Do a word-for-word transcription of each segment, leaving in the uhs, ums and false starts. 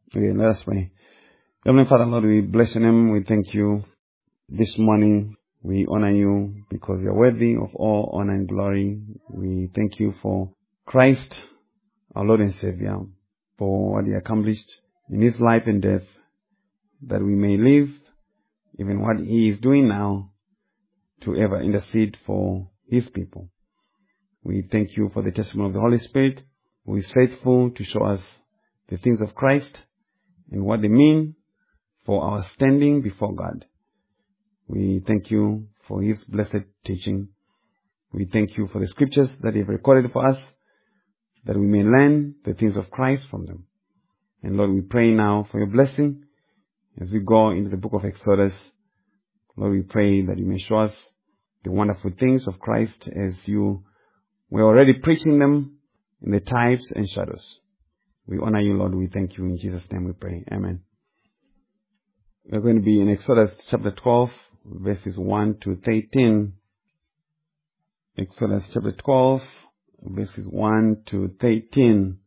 Okay, let us pray. Heavenly Father, Lord, we bless your name. We thank you this morning. We honor you because you're worthy of all honor and glory. We thank you for Christ, our Lord and Savior, for what he accomplished in his life and death, that we may live even what he is doing now to ever intercede for his people. We thank you for the testimony of the Holy Spirit, who is faithful to show us the things of Christ and what they mean for our standing before God. We thank you for his blessed teaching. We thank you for the scriptures that he has recorded for us, that we may learn the things of Christ from them. And Lord, we pray now for your blessing as we go into the book of Exodus. Lord, we pray that you may show us the wonderful things of Christ as you were already preaching them in the types and shadows. We honor you, Lord. We thank you. In Jesus' name we pray. Amen. We're going to be in Exodus chapter twelve, verses one to thirteen. Exodus chapter twelve, verses one to thirteen.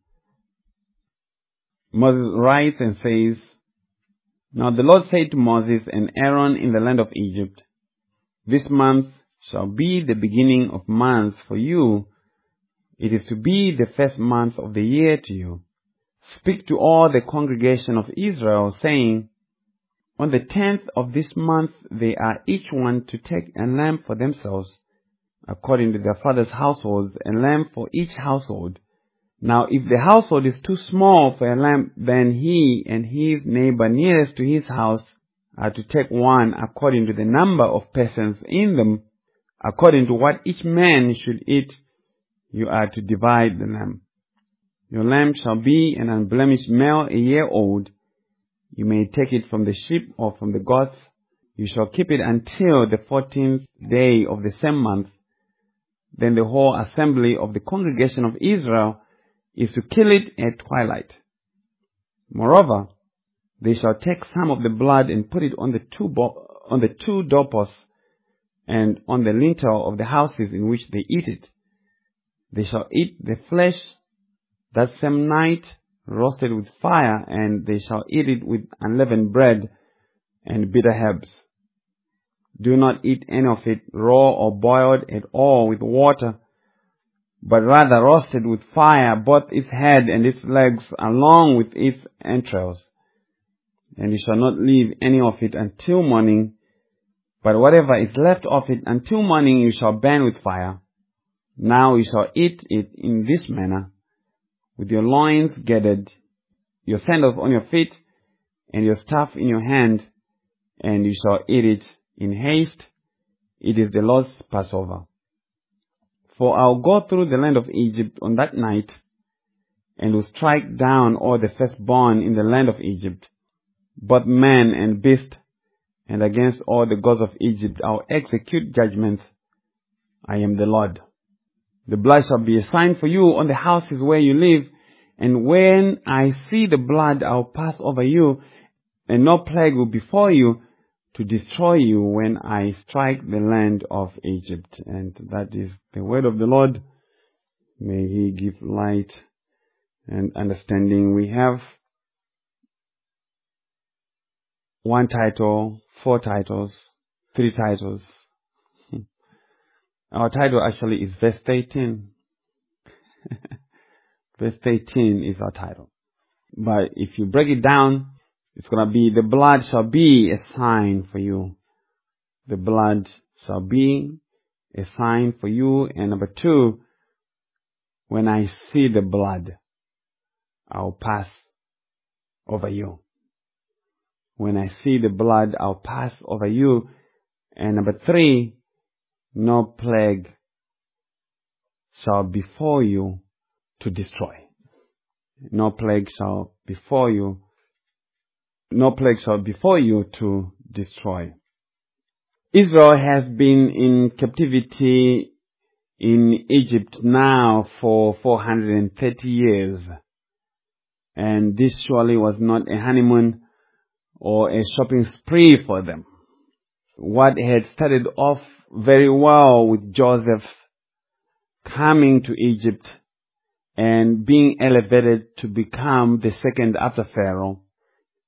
Moses writes and says, "Now the Lord said to Moses and Aaron in the land of Egypt, This month shall be the beginning of months for you. It is to be the first month of the year to you. Speak to all the congregation of Israel, saying, On the tenth of this month they are each one to take a lamb for themselves, according to their father's households, a lamb for each household. Now if the household is too small for a lamb, then he and his neighbor nearest to his house are to take one according to the number of persons in them, according to what each man should eat. You are to divide the lamb. Your lamb shall be an unblemished male, a year old. You may take it from the sheep or from the goats. You shall keep it until the fourteenth day of the same month. Then the whole assembly of the congregation of Israel is to kill it at twilight. Moreover, they shall take some of the blood and put it on the two bo- on the two doorposts and on the lintel of the houses in which they eat it. They shall eat the flesh that same night, roasted with fire, and they shall eat it with unleavened bread and bitter herbs. Do not eat any of it raw or boiled at all with water, but rather roasted with fire, both its head and its legs, along with its entrails. And you shall not leave any of it until morning, but whatever is left of it until morning you shall burn with fire. Now you shall eat it in this manner, with your loins gathered, your sandals on your feet, and your staff in your hand, and you shall eat it in haste. It is the Lord's Passover. For I will go through the land of Egypt on that night, and will strike down all the firstborn in the land of Egypt, both man and beast, and against all the gods of Egypt I will execute judgments. I am the Lord. The blood shall be a sign for you on the houses where you live, and when I see the blood I will pass over you, and no plague will befall you to destroy you when I strike the land of Egypt." And that is the word of the Lord. May he give light and understanding. We have one title, four titles, three titles. Our title actually is verse thirteen. Verse thirteen is our title. But if you break it down, it's going to be, the blood shall be a sign for you. The blood shall be a sign for you. And number two, when I see the blood, I'll pass over you. When I see the blood, I'll pass over you. And number three, no plague shall befall you to destroy. No plague shall befall you. No plague shall befall you to destroy. Israel has been in captivity in Egypt now for four hundred thirty years. And this surely was not a honeymoon or a shopping spree for them. What had started off very well with Joseph coming to Egypt and being elevated to become the second after Pharaoh,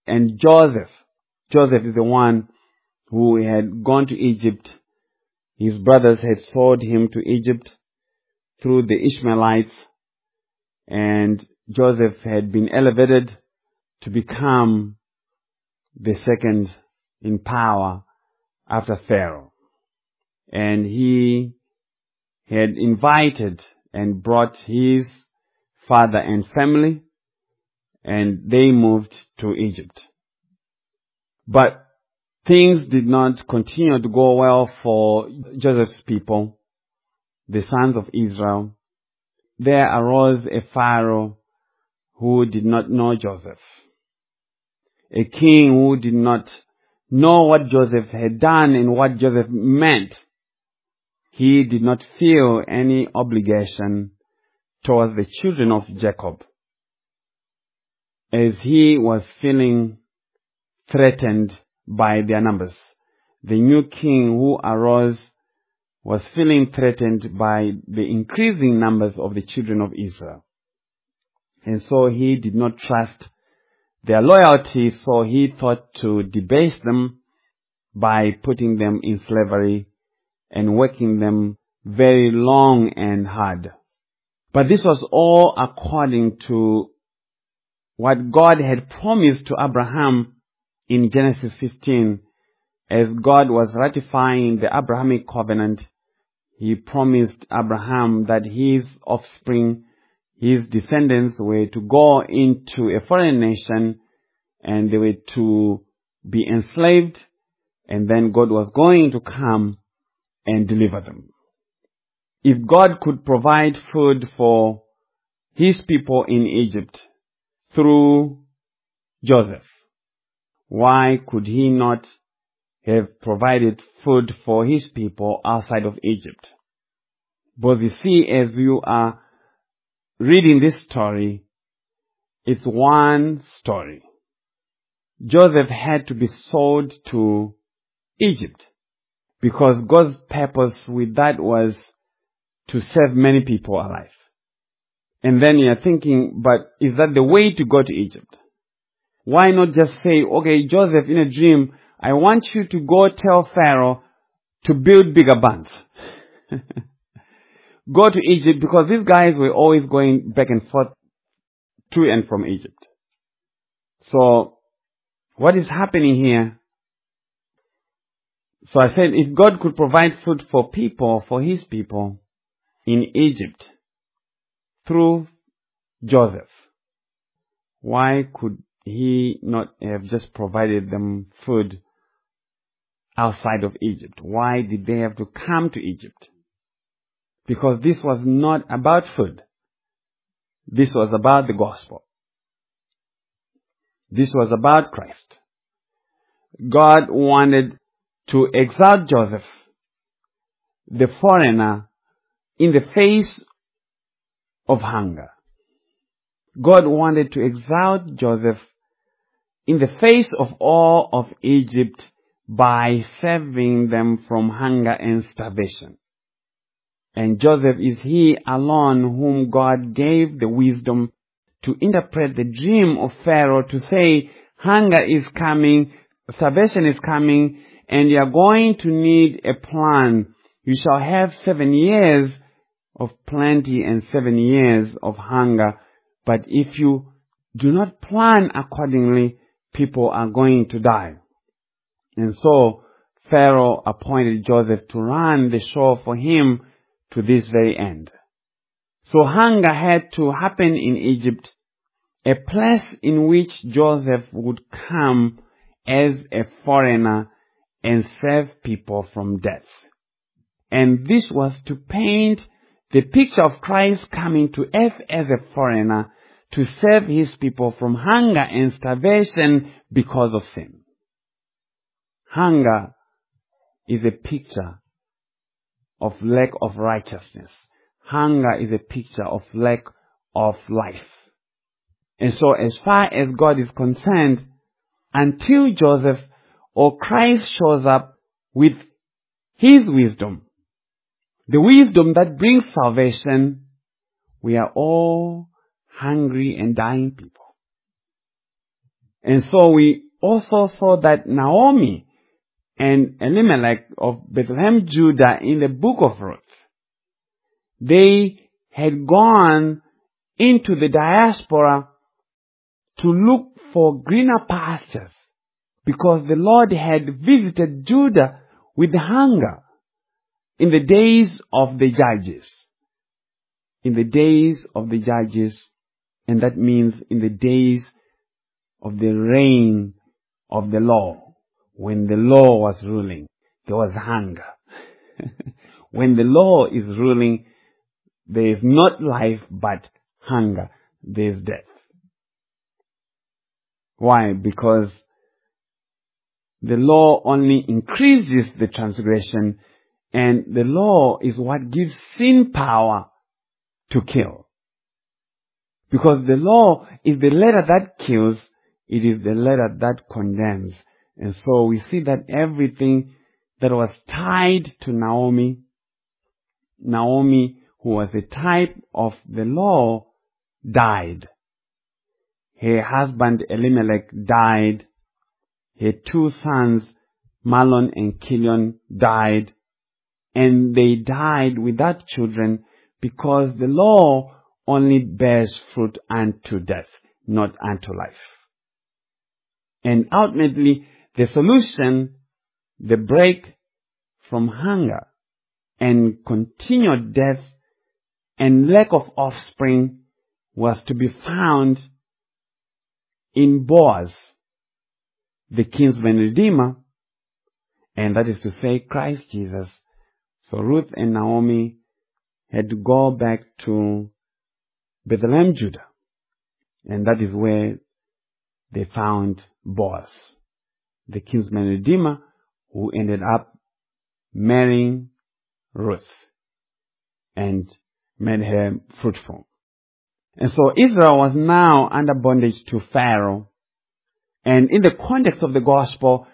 And Joseph, Joseph is the one who had gone to Egypt. His brothers had sold him to Egypt through the Ishmaelites, and Joseph had been elevated to become the second in power after Pharaoh. And he had invited and brought his father and family, and they moved to Egypt. But things did not continue to go well for Joseph's people, the sons of Israel. There arose a Pharaoh who did not know Joseph, a king who did not know what Joseph had done and what Joseph meant. He did not feel any obligation towards the children of Jacob, as he was feeling threatened by their numbers. The new king who arose was feeling threatened by the increasing numbers of the children of Israel. And so he did not trust their loyalty, so he thought to debase them by putting them in slavery and working them very long and hard. But this was all according to what God had promised to Abraham in Genesis fifteen. As God was ratifying the Abrahamic covenant, He promised Abraham that his offspring, his descendants, were to go into a foreign nation and they were to be enslaved, and then God was going to come and deliver them. If God could provide food for His people in Egypt through Joseph, why could He not have provided food for His people outside of Egypt? But you see, as you are reading this story, it's one story. Joseph had to be sold to Egypt because God's purpose with that was to save many people alive. And then you're thinking, but is that the way to go to Egypt? Why not just say, okay, Joseph, in a dream, I want you to go tell Pharaoh to build bigger barns. Go to Egypt, because these guys were always going back and forth to and from Egypt. So, what is happening here? So I said, if God could provide food for people, for His people in Egypt through Joseph, why could He not have just provided them food outside of Egypt? Why did they have to come to Egypt? Because this was not about food. This was about the gospel. This was about Christ. God wanted to exalt Joseph, the foreigner, in the face of hunger. God wanted to exalt Joseph in the face of all of Egypt by saving them from hunger and starvation. And Joseph is he alone whom God gave the wisdom to interpret the dream of Pharaoh, to say, hunger is coming, starvation is coming, and you are going to need a plan. You shall have seven years of plenty and seven years of hunger. But if you do not plan accordingly, people are going to die. And so Pharaoh appointed Joseph to run the show for him to this very end. So hunger had to happen in Egypt, a place in which Joseph would come as a foreigner and save people from death. And this was to paint the picture of Christ coming to earth as a foreigner to save His people from hunger and starvation because of sin. Hunger is a picture of lack of righteousness. Hunger is a picture of lack of life. And so as far as God is concerned, until Joseph or Christ shows up with His wisdom, the wisdom that brings salvation, we are all hungry and dying people. And so we also saw that Naomi and Elimelech of Bethlehem, Judah, in the book of Ruth, they had gone into the diaspora to look for greener pastures because the Lord had visited Judah with hunger in the days of the judges. In the days of the judges, and that means in the days of the reign of the law. When the law was ruling, there was hunger. When the law is ruling, there is not life but hunger. There is death. Why? Because the law only increases the transgression, and the law is what gives sin power to kill. Because the law is the letter that kills, it is the letter that condemns. And so we see that everything that was tied to Naomi, Naomi, who was a type of the law, died. Her husband Elimelech died. Her two sons, Mahlon and Chilion, died. And they died without children because the law only bears fruit unto death, not unto life. And ultimately, the solution, the break from hunger and continued death and lack of offspring, was to be found in Boaz, the kinsman redeemer, and that is to say Christ Jesus. So Ruth and Naomi had to go back to Bethlehem, Judah, and that is where they found Boaz, the kinsman redeemer, who ended up marrying Ruth and made her fruitful. And so Israel was now under bondage to Pharaoh. And in the context of the gospel,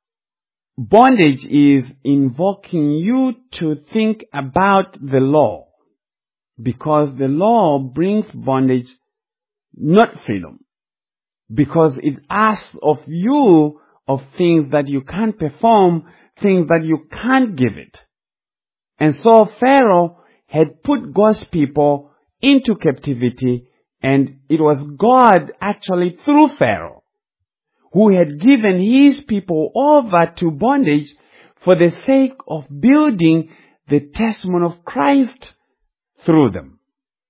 bondage is invoking you to think about the law, because the law brings bondage, not freedom, because it asks of you of things that you can't perform, things that you can't give it. And so Pharaoh had put God's people into captivity, and it was God actually through Pharaoh who had given his people over to bondage for the sake of building the testimony of Christ through them.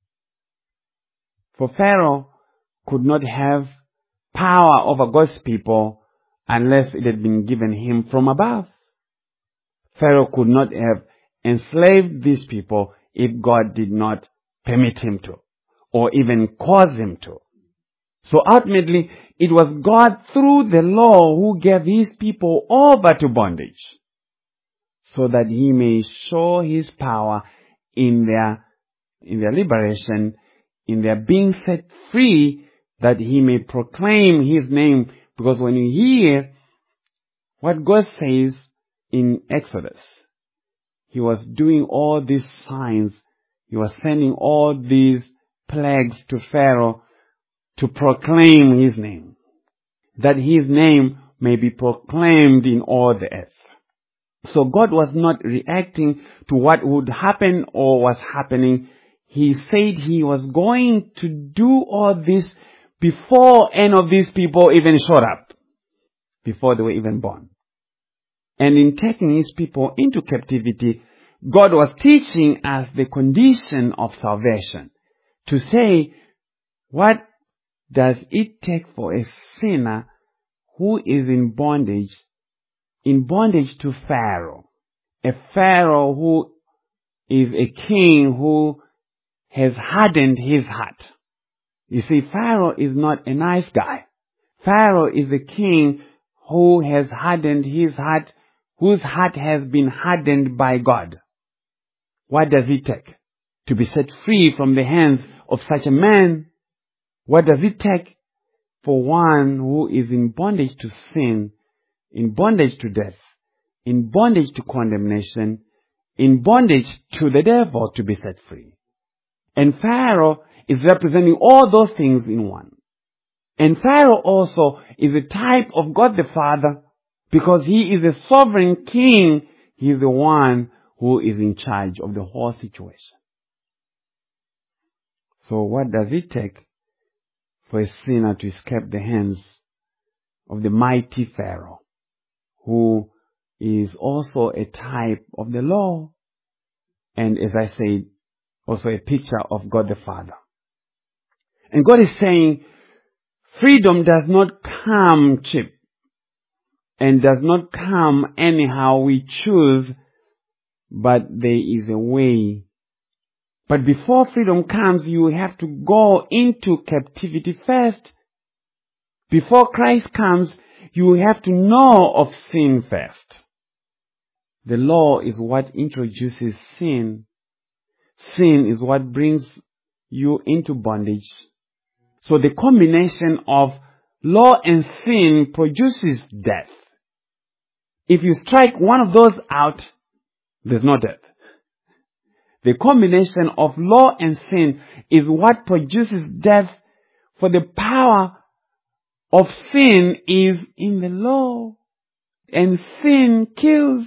For Pharaoh could not have power over God's people unless it had been given him from above. Pharaoh could not have enslaved these people if God did not permit him to, or even cause him to. So ultimately, it was God through the law who gave his people over to bondage, so that he may show his power in their, in their liberation, in their being set free, that he may proclaim his name. Because when you hear what God says in Exodus, he was doing all these signs, he was sending all these plagues to Pharaoh to proclaim his name, that his name may be proclaimed in all the earth. So God was not reacting to what would happen or was happening. He said he was going to do all this before any of these people even showed up, before they were even born. And in taking his people into captivity, God was teaching us the condition of salvation, to say, what does it take for a sinner who is in bondage, in bondage to Pharaoh, a Pharaoh who is a king who has hardened his heart? You see, Pharaoh is not a nice guy. Pharaoh is a king who has hardened his heart, whose heart has been hardened by God. What does it take to be set free from the hands of such a man? What does it take for one who is in bondage to sin, in bondage to death, in bondage to condemnation, in bondage to the devil, to be set free? And Pharaoh is representing all those things in one. And Pharaoh also is a type of God the Father, because he is a sovereign king. He is the one who is in charge of the whole situation. So what does it take for a sinner to escape the hands of the mighty Pharaoh, who is also a type of the law, and as I said, also a picture of God the Father? And God is saying, freedom does not come cheap and does not come anyhow we choose, but there is a way. But before freedom comes, you have to go into captivity first. Before Christ comes, you have to know of sin first. The law is what introduces sin. Sin is what brings you into bondage. So the combination of law and sin produces death. If you strike one of those out, there's no death. The combination of law and sin is what produces death, for the power of sin is in the law, and sin kills.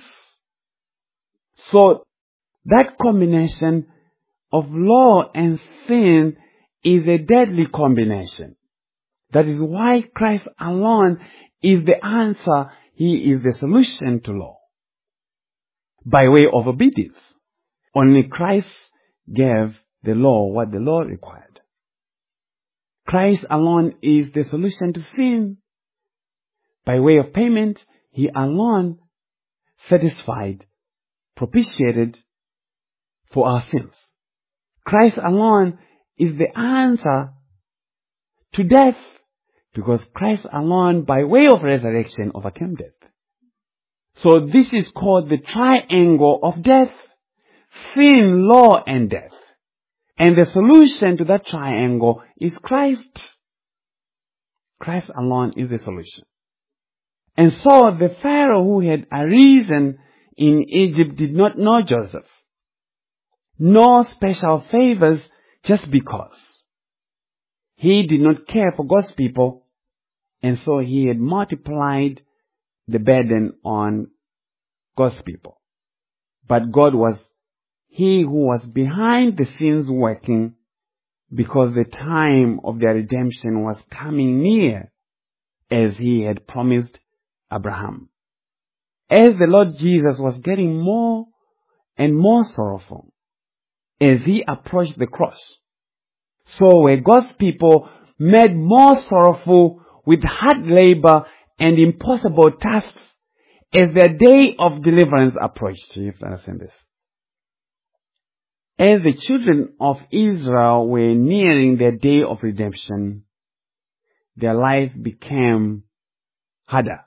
So that combination of law and sin is a deadly combination. That is why Christ alone is the answer. He is the solution to law, by way of obedience. Only Christ gave the law what the law required. Christ alone is the solution to sin. By way of payment, He alone satisfied, propitiated for our sins. Christ alone is the answer to death, because Christ alone, by way of resurrection, overcame death. So this is called the triangle of death: sin, law, and death. And the solution to that triangle is Christ. Christ alone is the solution. And so the Pharaoh who had arisen in Egypt did not know Joseph. No special favors just because. He did not care for God's people, and so he had multiplied the burden on God's people. But God was He who was behind the scenes working, because the time of their redemption was coming near, as He had promised Abraham. As the Lord Jesus was getting more and more sorrowful as He approached the cross, so were God's people made more sorrowful with hard labor and impossible tasks as their day of deliverance approached. You have to understand this. As the children of Israel were nearing their day of redemption, their life became harder.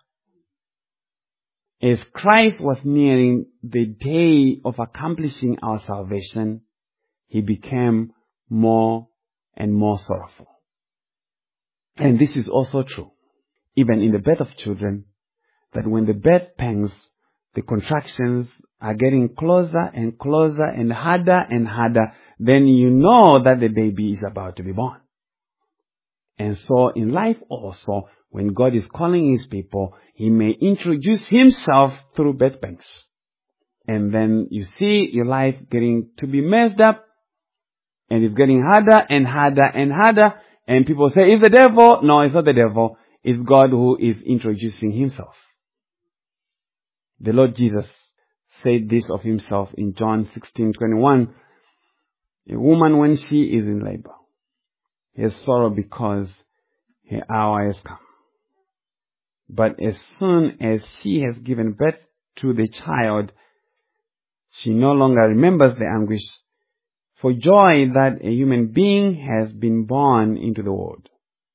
As Christ was nearing the day of accomplishing our salvation, He became more and more sorrowful. And this is also true, even in the birth of children, that when the birth pangs, the contractions are getting closer and closer and harder and harder, then you know that the baby is about to be born. And so in life also, when God is calling His people, He may introduce Himself through birth pangs. And then you see your life getting to be messed up, and it's getting harder and harder and harder, and people say, it's the devil. No, it's not the devil. It's God who is introducing Himself. The Lord Jesus said this of Himself in John sixteen twenty-one. A woman, when she is in labor, has sorrow because her hour has come. But as soon as she has given birth to the child, she no longer remembers the anguish for joy that a human being has been born into the world.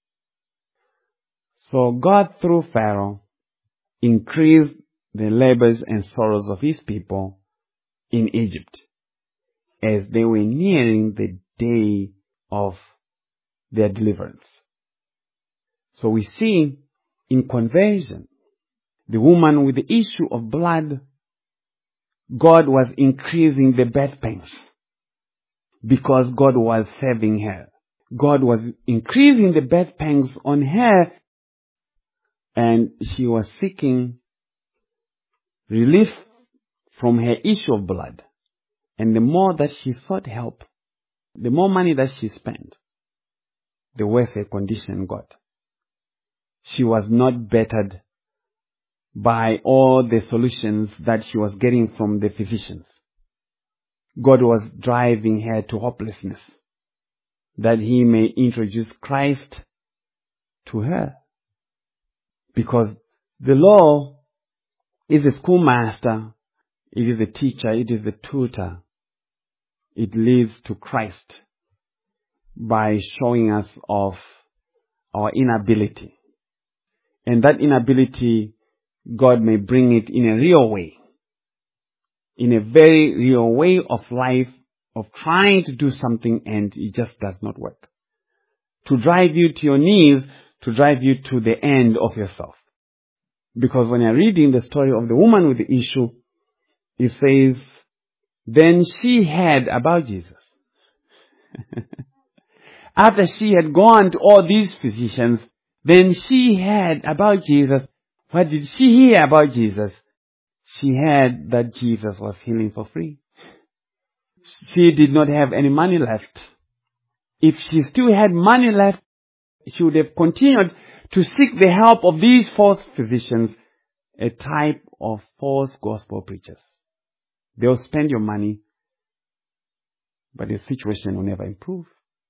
So God, through Pharaoh, increased the labors and sorrows of His people in Egypt as they were nearing the day of their deliverance. So we see in conversion, the woman with the issue of blood, God was increasing the birth pains because God was saving her. God was increasing the birth pangs on her, and she was seeking relief from her issue of blood. And the more that she sought help, the more money that she spent, the worse her condition got. She was not bettered by all the solutions that she was getting from the physicians. God was driving her to hopelessness, that He may introduce Christ to her. Because the law is the schoolmaster, it is the teacher, it is the tutor. It leads to Christ by showing us of our inability. And that inability, God may bring it in a real way. In a very real way of life, of trying to do something and it just does not work. To drive you to your knees, to drive you to the end of yourself. Because when you're reading the story of the woman with the issue, it says, then she heard about Jesus. After she had gone to all these physicians, then she heard about Jesus. What did she hear about Jesus? She heard that Jesus was healing for free. She did not have any money left. If she still had money left, she would have continued to seek the help of these false physicians, a type of false gospel preachers. They'll spend your money, but the situation will never improve.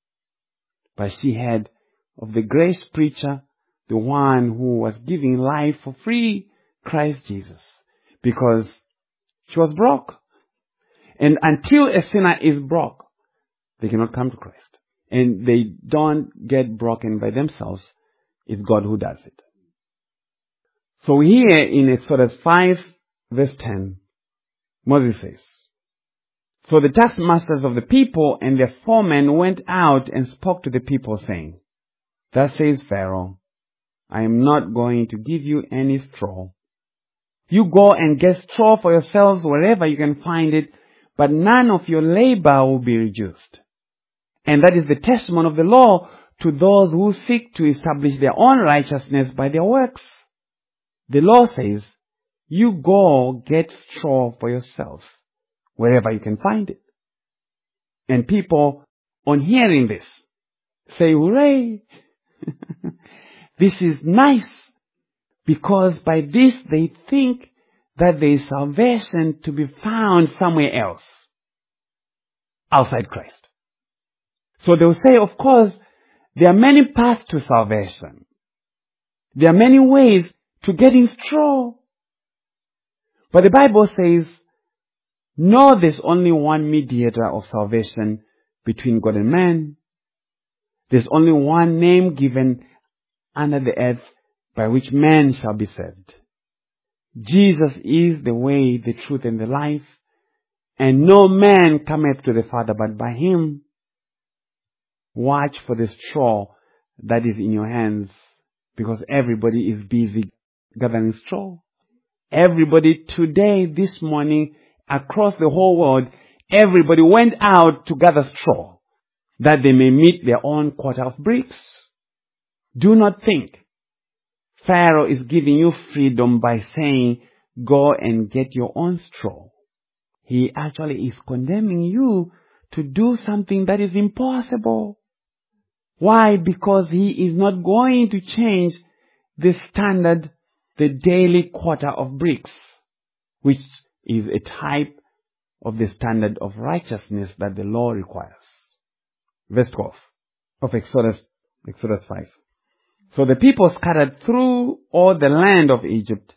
But she heard of the grace preacher, the one who was giving life for free, Christ Jesus, because she was broke. And until a sinner is broke, they cannot come to Christ. And they don't get broken by themselves. It's God who does it. So here in Exodus five, verse ten, Moses says, so the taskmasters of the people and their foremen went out and spoke to the people, saying, thus says Pharaoh, I am not going to give you any straw. You go and get straw for yourselves wherever you can find it, but none of your labor will be reduced. And that is the testimony of the law to those who seek to establish their own righteousness by their works. The law says, you go get straw for yourselves, wherever you can find it. And people, on hearing this, say, hooray! This is nice, because by this they think that there is salvation to be found somewhere else, outside Christ. So they'll say, of course, there are many paths to salvation. There are many ways to getting straw. But the Bible says, no, there's only one mediator of salvation between God and man. There's only one name given under the earth by which man shall be saved. Jesus is the way, the truth, and the life, and no man cometh to the Father but by Him. Watch for the straw that is in your hands, because everybody is busy gathering straw. Everybody today, this morning, across the whole world, everybody went out to gather straw, that they may meet their own quota of bricks. Do not think Pharaoh is giving you freedom by saying, go and get your own straw. He actually is condemning you to do something that is impossible. Why? Because he is not going to change the standard, the daily quota of bricks, which is a type of the standard of righteousness that the law requires. Verse twelve of Exodus, Exodus five. So the people scattered through all the land of Egypt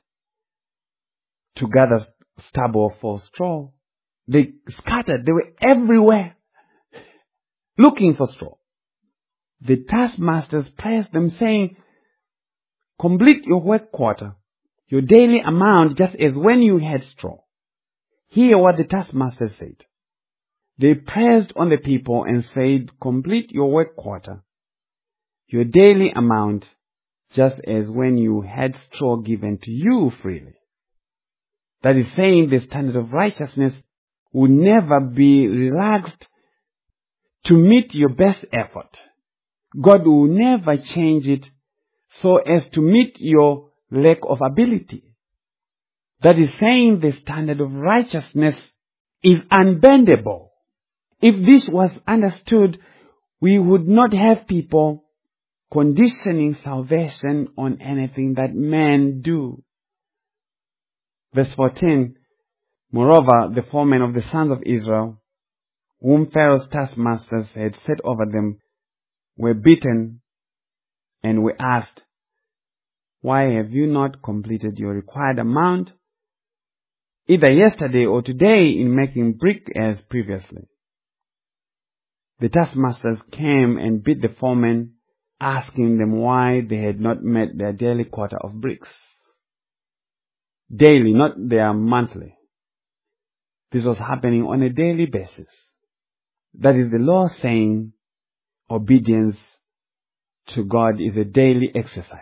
to gather stubble for straw. They scattered. They were everywhere looking for straw. The taskmasters pressed them, saying, complete your work quarter, your daily amount, just as when you had straw. Hear what the taskmasters said. They pressed on the people and said, complete your work quarter, your daily amount, just as when you had straw given to you freely. That is saying, the standard of righteousness will never be relaxed to meet your best effort. God will never change it so as to meet your lack of ability. That is saying the standard of righteousness is unbendable. If this was understood, we would not have people conditioning salvation on anything that men do. Verse fourteen, moreover, the foremen of the sons of Israel, whom Pharaoh's taskmasters had set over them, were beaten and were asked, why have you not completed your required amount, either yesterday or today, in making brick as previously? The taskmasters came and beat the foremen, asking them why they had not met their daily quota of bricks. Daily, not their monthly. This was happening on a daily basis. That is the law saying obedience to God is a daily exercise.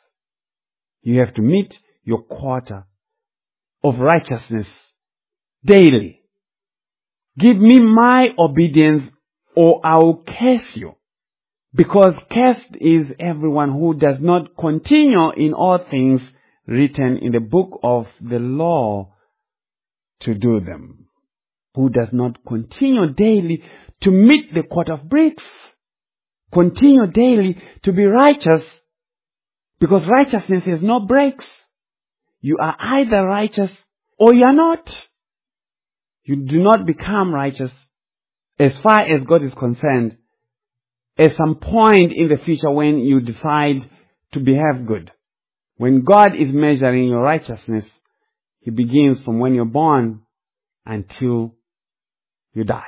You have to meet your quota of righteousness daily. Give me my obedience or I will curse you. Because cursed is everyone who does not continue in all things written in the book of the law to do them. Who does not continue daily to meet the quota of bricks. Continue daily to be righteous. Because righteousness has no breaks. You are either righteous or you are not. You do not become righteous as far as God is concerned at some point in the future when you decide to behave good. When God is measuring your righteousness, He begins from when you're born until you die.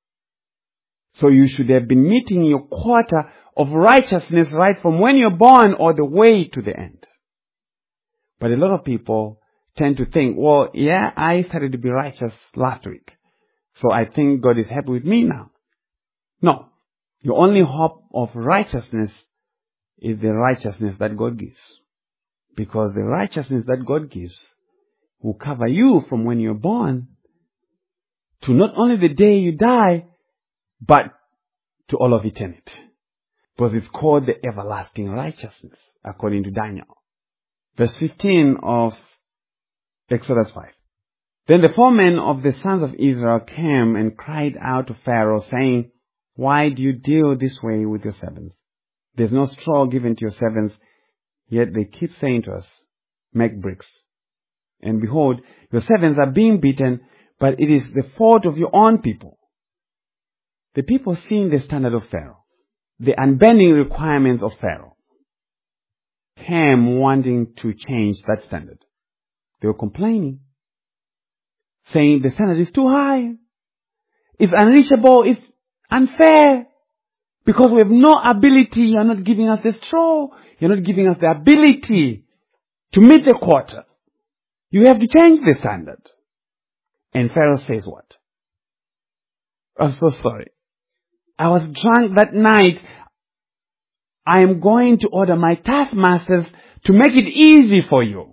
So you should have been meeting your quota of righteousness right from when you're born all the way to the end. But a lot of people tend to think, well, yeah, I started to be righteous last week, so I think God is happy with me now. No. Your only hope of righteousness is the righteousness that God gives. Because the righteousness that God gives will cover you from when you're born to not only the day you die, but to all of eternity. Because it's called the everlasting righteousness, according to Daniel. Verse fifteen of Exodus five. Then the foremen of the sons of Israel came and cried out to Pharaoh, saying, why do you deal this way with your servants? There's no straw given to your servants, yet they keep saying to us, make bricks. And behold, your servants are being beaten, but it is the fault of your own people. The people seeing the standard of Pharaoh, the unbending requirements of Pharaoh, came wanting to change that standard. They were complaining, saying the standard is too high, it's unreachable, it's unfair. Because we have no ability, you're not giving us the straw, you're not giving us the ability to meet the quota. You have to change the standard. And Pharaoh says what? I'm so sorry. I was drunk that night. I am going to order my taskmasters to make it easy for you.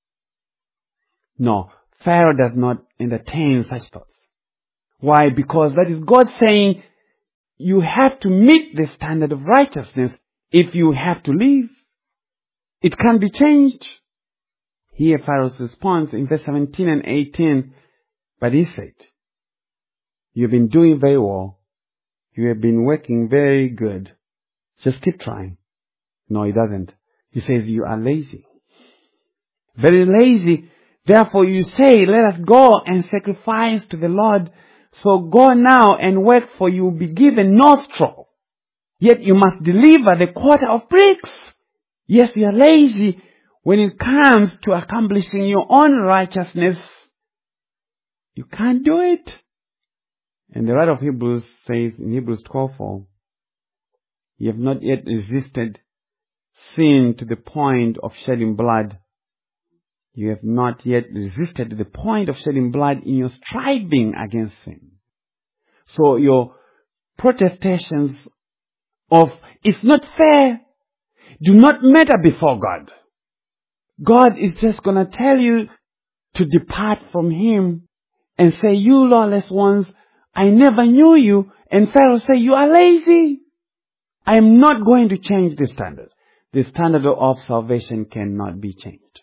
No, Pharaoh does not entertain such thoughts. Why? Because that is God saying, you have to meet the standard of righteousness if you have to live. It can't be changed. Here Pharaoh's response in verse seventeen and eighteen, but he said, you've been doing very well. You have been working very good. Just keep trying. No, he doesn't. He says, you are lazy. Very lazy. Therefore you say, let us go and sacrifice to the Lord. So go now and work, for you will be given no straw. Yet you must deliver the quota of bricks. Yes, you are lazy when it comes to accomplishing your own righteousness. You can't do it. And the writer of Hebrews says in Hebrews twelve four, you have not yet resisted sin to the point of shedding blood. You have not yet resisted to the point of shedding blood in your striving against sin. So your protestations of it's not fair do not matter before God. God is just going to tell you to depart from Him and say, you lawless ones, I never knew you. And Pharaoh say, you are lazy. I am not going to change the standard. The standard of salvation cannot be changed.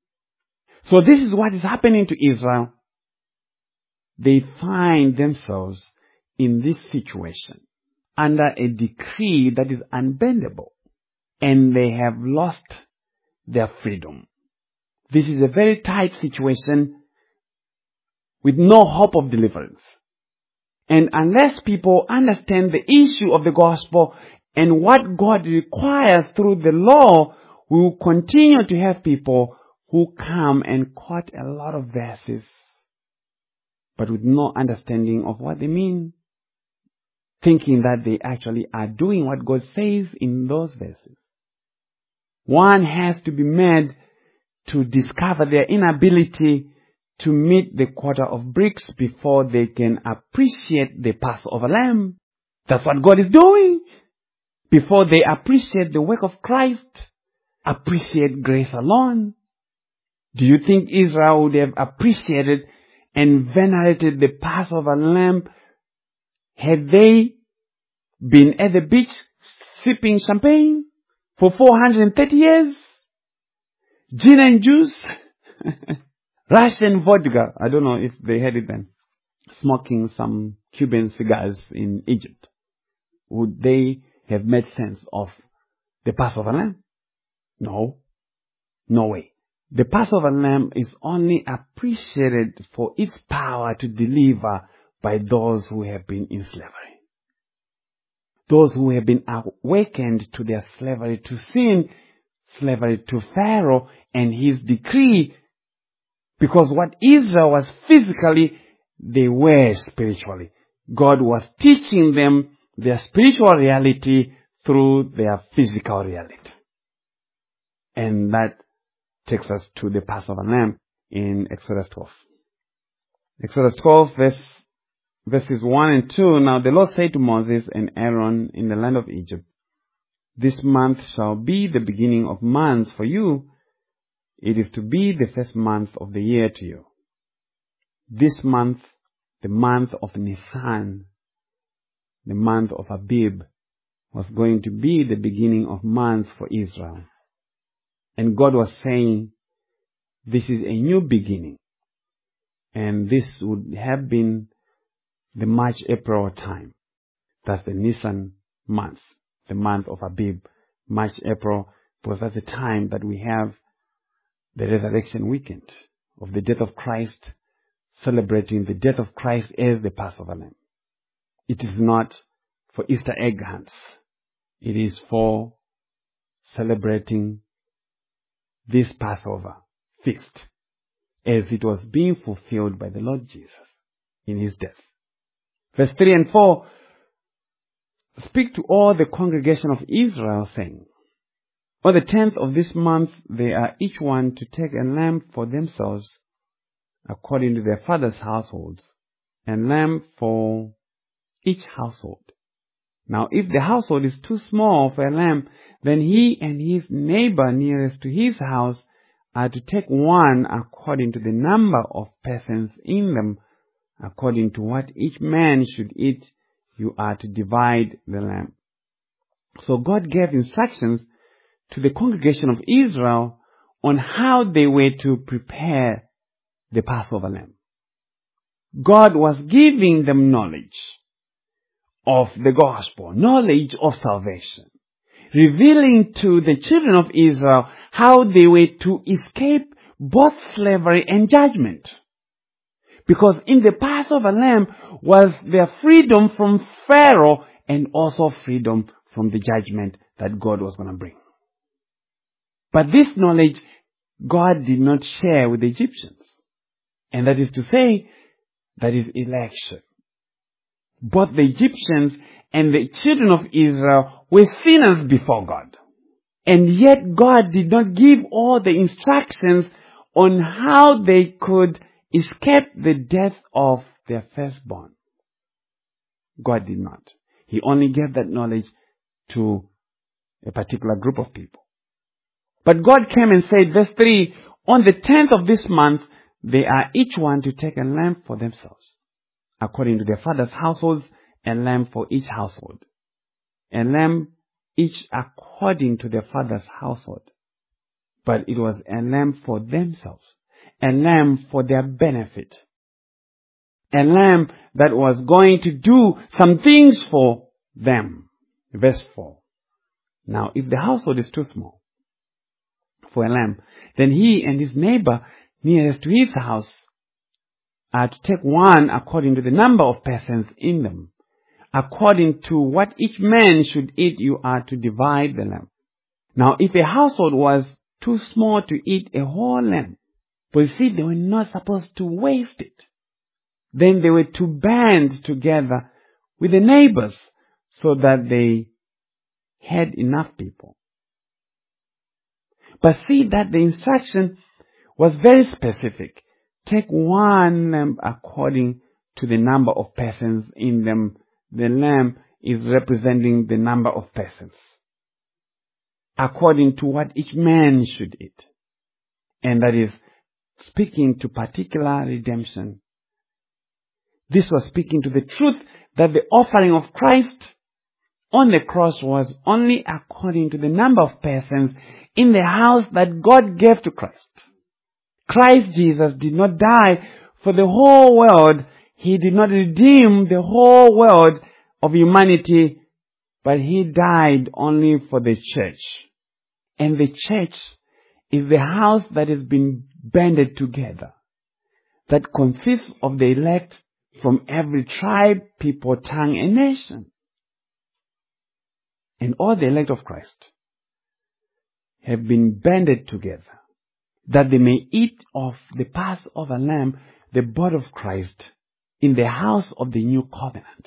So this is what is happening to Israel. They find themselves in this situation under a decree that is unbendable, and they have lost their freedom. This is a very tight situation with no hope of deliverance. And unless people understand the issue of the gospel and what God requires through the law, we will continue to have people who come and quote a lot of verses, but with no understanding of what they mean, thinking that they actually are doing what God says in those verses. One has to be made to discover their inability to meet the quarter of bricks before they can appreciate the Passover lamb. That's what God is doing. Before they appreciate the work of Christ, appreciate grace alone. Do you think Israel would have appreciated and venerated the Passover lamb had they been at the beach sipping champagne for four hundred thirty years? Gin and juice? Russian vodka. I don't know if they had it then. Smoking some Cuban cigars in Egypt. Would they have made sense of the Passover lamb? No. No way. The Passover lamb is only appreciated for its power to deliver by those who have been in slavery. Those who have been awakened to their slavery to sin, slavery to Pharaoh and his decree. Because what Israel was physically, they were spiritually. God was teaching them their spiritual reality through their physical reality. And that takes us to the Passover lamb in Exodus twelve. Exodus twelve, verse, verses one and two. Now the Lord said to Moses and Aaron in the land of Egypt, "This month shall be the beginning of months for you. It is to be the first month of the year to you. This month, the month of Nisan, the month of Abib, was going to be the beginning of months for Israel." And God was saying, this is a new beginning. And this would have been the March-April time. That's the Nisan month, the month of Abib, March-April, because that's the time that we have the resurrection weekend of the death of Christ, celebrating the death of Christ as the Passover lamb. It is not for Easter egg hunts. It is for celebrating this Passover feast as it was being fulfilled by the Lord Jesus in his death. Verse three and four, "Speak to all the congregation of Israel, saying, on the tenth of this month they are each one to take a lamb for themselves according to their father's households, a lamb for each household. Now if the household is too small for a lamb, then he and his neighbor nearest to his house are to take one according to the number of persons in them, according to what each man should eat. You are to divide the lamb." So God gave instructions to the congregation of Israel on how they were to prepare the Passover lamb. God was giving them knowledge of the gospel, knowledge of salvation, revealing to the children of Israel how they were to escape both slavery and judgment. Because in the Passover lamb was their freedom from Pharaoh and also freedom from the judgment that God was going to bring. But this knowledge God did not share with the Egyptians. And that is to say, that is election. Both the Egyptians and the children of Israel were sinners before God. And yet God did not give all the instructions on how they could escape the death of their firstborn. God did not. He only gave that knowledge to a particular group of people. But God came and said, verse three, "On the tenth of this month, they are each one to take a lamb for themselves, according to their father's households, a lamb for each household. A lamb each according to their father's household. But it was a lamb for themselves, a lamb for their benefit, a lamb that was going to do some things for them. Verse four. Now, if the household is too small for a lamb, then he and his neighbor nearest to his house are to take one according to the number of persons in them. According to what each man should eat, you are to divide the lamb. Now, if a household was too small to eat a whole lamb, but you see, they were not supposed to waste it. Then they were to band together with the neighbors so that they had enough people. But see that the instruction was very specific. Take one lamb according to the number of persons in them. The lamb is representing the number of persons, according to what each man should eat. And that is speaking to particular redemption. This was speaking to the truth that the offering of Christ on the cross was only according to the number of persons in the house that God gave to Christ. Christ Jesus did not die for the whole world. He did not redeem the whole world of humanity, but He died only for the church. And the church is the house that has been banded together, that consists of the elect from every tribe, people, tongue, and nation. And all the elect of Christ have been banded together, that they may eat of the Passover lamb, the body of Christ, in the house of the new covenant.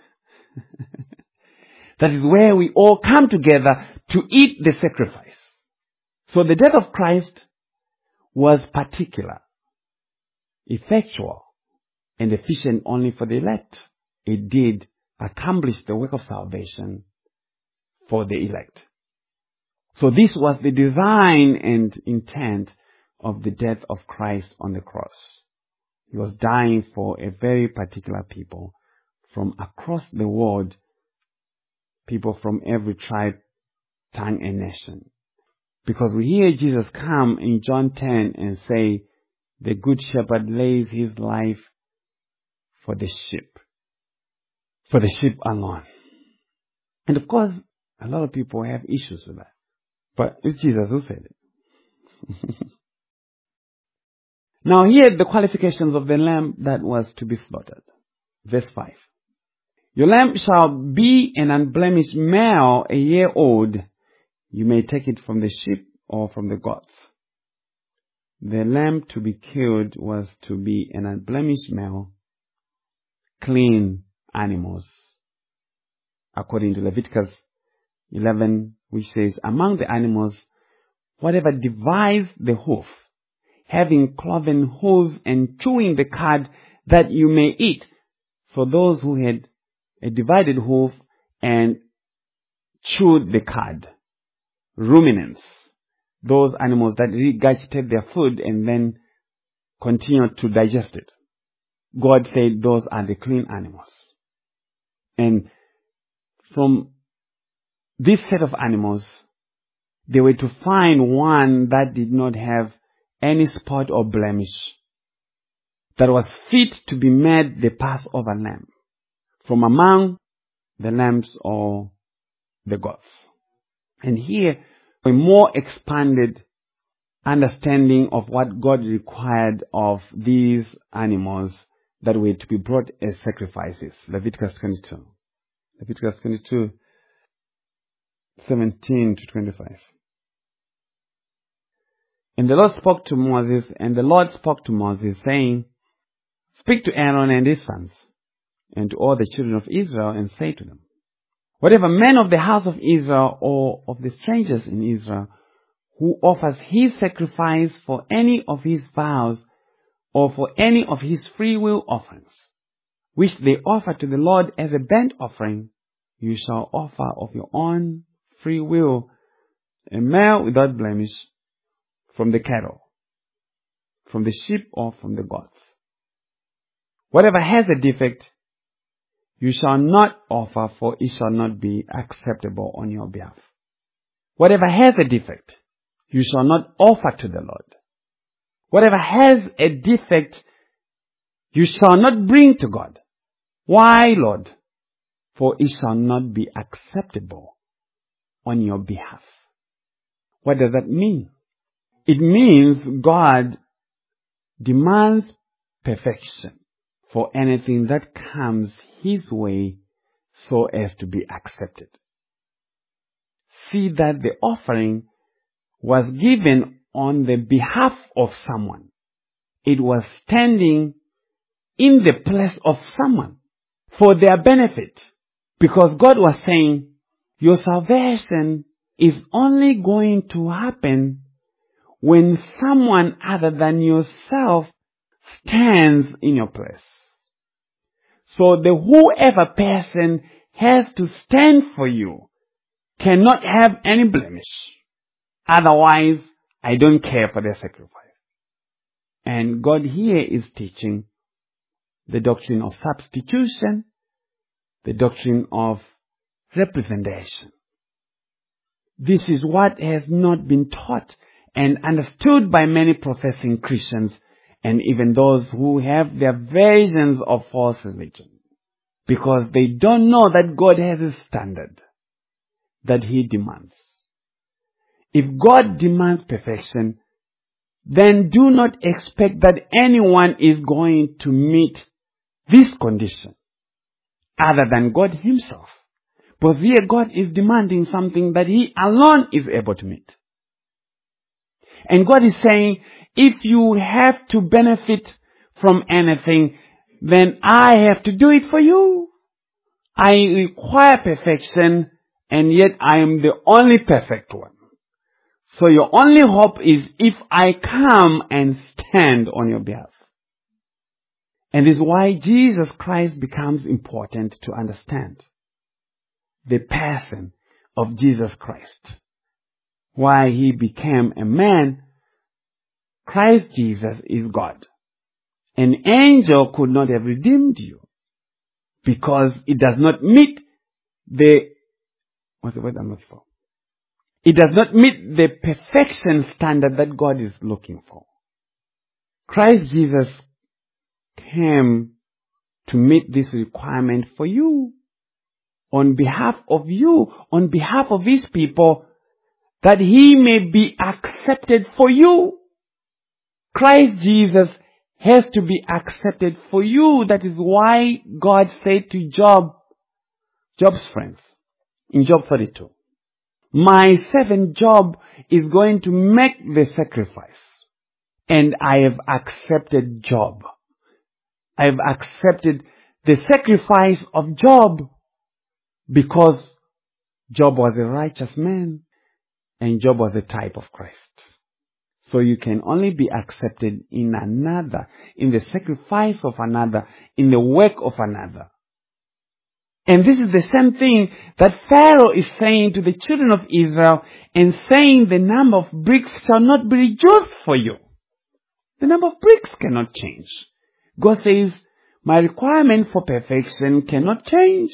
That is where we all come together to eat the sacrifice. So the death of Christ was particular, effectual, and efficient only for the elect. It did accomplish the work of salvation for the elect. So this was the design and intent of the death of Christ on the cross. He was dying for a very particular people from across the world, people from every tribe, tongue, and nation. Because we hear Jesus come in John ten and say, the good shepherd lays his life for the sheep, for the sheep alone. And of course, a lot of people have issues with that. But it's Jesus who said it. Now here are the qualifications of the lamb that was to be slaughtered. Verse five. Your lamb shall be an unblemished male, a year old. You may take it from the sheep or from the goats. The lamb to be killed was to be an unblemished male, clean animals. According to Leviticus eleven, which says, among the animals, whatever divides the hoof, having cloven hooves and chewing the cud, that you may eat. So those who had a divided hoof and chewed the cud, ruminants, those animals that regurgitate their food and then continue to digest it. God said those are the clean animals. And from this set of animals, they were to find one that did not have any spot or blemish, that was fit to be made the Passover lamb from among the lambs or the goats. And here, a more expanded understanding of what God required of these animals that were to be brought as sacrifices. Leviticus twenty-two. Leviticus twenty-two, seventeen to twenty-five. And the Lord spoke to Moses, and the Lord spoke to Moses, saying, speak to Aaron and his sons, and to all the children of Israel, and say to them, whatever man of the house of Israel or of the strangers in Israel who offers his sacrifice for any of his vows or for any of his free will offerings, which they offer to the Lord as a burnt offering, you shall offer of your own free will a male without blemish from the cattle, from the sheep or from the goats. Whatever has a defect, you shall not offer, for it shall not be acceptable on your behalf. Whatever has a defect, you shall not offer to the Lord. Whatever has a defect, you shall not bring to God. Why, Lord? For it shall not be acceptable on your behalf. What does that mean? It means God demands perfection for anything that comes His way so as to be accepted. See that the offering was given on the behalf of someone. It was standing in the place of someone for their benefit. Because God was saying, your salvation is only going to happen when someone other than yourself stands in your place. So the whoever person has to stand for you cannot have any blemish. Otherwise, I don't care for their sacrifice. And God here is teaching the doctrine of substitution, the doctrine of representation. This is what has not been taught and understood by many professing Christians and even those who have their versions of false religion. Because they don't know that God has a standard that He demands. If God demands perfection, then do not expect that anyone is going to meet this condition other than God Himself. Because here God is demanding something that He alone is able to meet. And God is saying, if you have to benefit from anything, then I have to do it for you. I require perfection, and yet I am the only perfect one. So your only hope is if I come and stand on your behalf. And this is why Jesus Christ becomes important to understand. The person of Jesus Christ. Why He became a man. Christ Jesus is God. An angel could not have redeemed you because it does not meet the, what's the word I'm looking for? It does not meet the perfection standard that God is looking for. Christ Jesus came to meet this requirement for you, on behalf of you, on behalf of His people, that He may be accepted for you. Christ Jesus has to be accepted for you. That is why God said to Job, Job's friends, in Job thirty-two, my servant Job is going to make the sacrifice, and I have accepted Job. I have accepted the sacrifice of Job because Job was a righteous man and Job was a type of Christ. So you can only be accepted in another, in the sacrifice of another, in the work of another. And this is the same thing that Pharaoh is saying to the children of Israel and saying the number of bricks shall not be reduced for you. The number of bricks cannot change. God says, my requirement for perfection cannot change.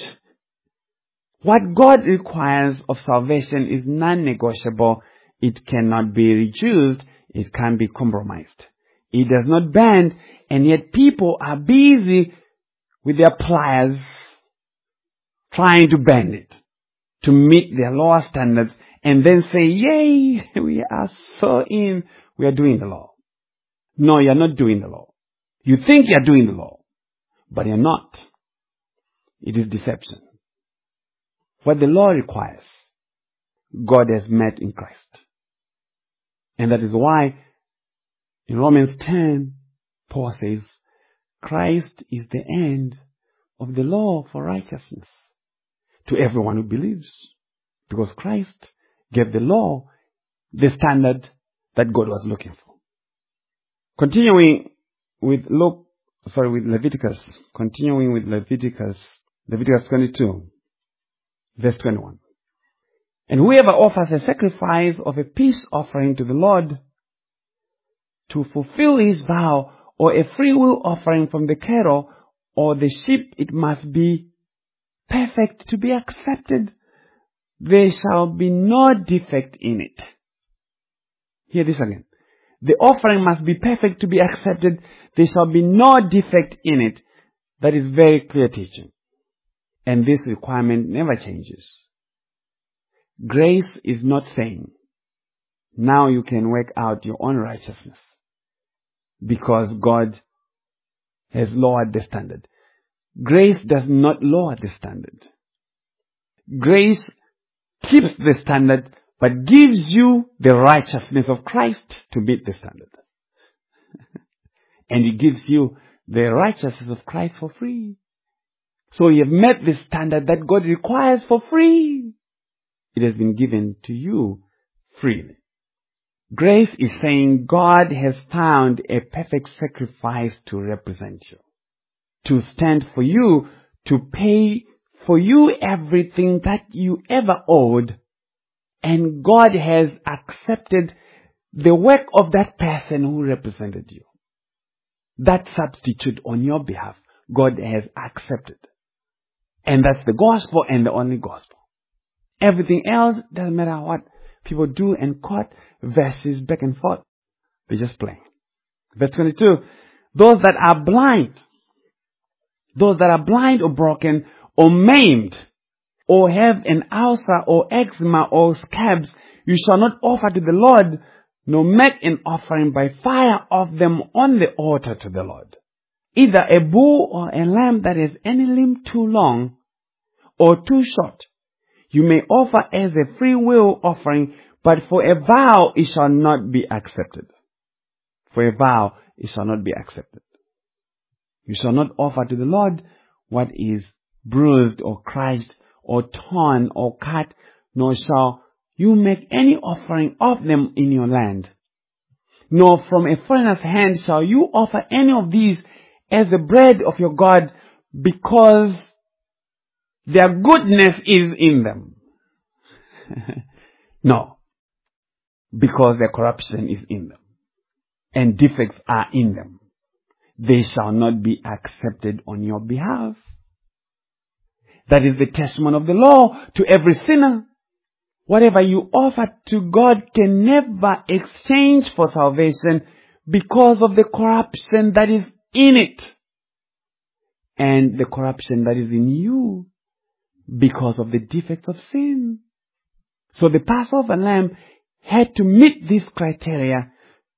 What God requires of salvation is non-negotiable. It cannot be reduced. It can't be compromised. It does not bend, and yet people are busy with their pliers trying to bend it to meet their lower standards and then say, yay, we are so in, we are doing the law. No, you're not doing the law. You think you're doing the law, but you're not. It is deception. What the law requires, God has met in Christ. And that is why in Romans ten, Paul says, Christ is the end of the law for righteousness to everyone who believes. Because Christ gave the law the standard that God was looking for. Continuing with Luke, sorry, with Leviticus, continuing with Leviticus, Leviticus twenty-two, verse twenty-one. And whoever offers a sacrifice of a peace offering to the Lord to fulfill his vow, or a freewill offering from the cattle or the sheep, it must be perfect to be accepted. There shall be no defect in it. Hear this again. The offering must be perfect to be accepted. There shall be no defect in it. That is very clear teaching. And this requirement never changes. Grace is not saying, now you can work out your own righteousness because God has lowered the standard. Grace does not lower the standard. Grace keeps the standard but gives you the righteousness of Christ to meet the standard. And He gives you the righteousness of Christ for free. So you have met the standard that God requires for free. It has been given to you freely. Grace is saying God has found a perfect sacrifice to represent you, to stand for you, to pay for you everything that you ever owed. And God has accepted the work of that person who represented you. That substitute on your behalf, God has accepted. And that's the gospel and the only gospel. Everything else, doesn't matter what people do and quote verses back and forth. They're just playing. Verse twenty-two. Those that are blind, those that are blind or broken or maimed or have an ulcer or eczema or scabs, you shall not offer to the Lord, nor make an offering by fire of them on the altar to the Lord. Either a bull or a lamb that has any limb too long or too short, you may offer as a free will offering, but for a vow it shall not be accepted. For a vow it shall not be accepted. You shall not offer to the Lord what is bruised or crushed or torn or cut, nor shall you make any offering of them in your land. Nor from a foreigner's hand shall you offer any of these as the bread of your God, because their goodness is in them. No, because their corruption is in them, and defects are in them. They shall not be accepted on your behalf. That is the testimony of the law to every sinner. Whatever you offer to God can never exchange for salvation because of the corruption that is in it, and the corruption that is in you because of the defects of sin. So the Passover lamb had to meet these criteria.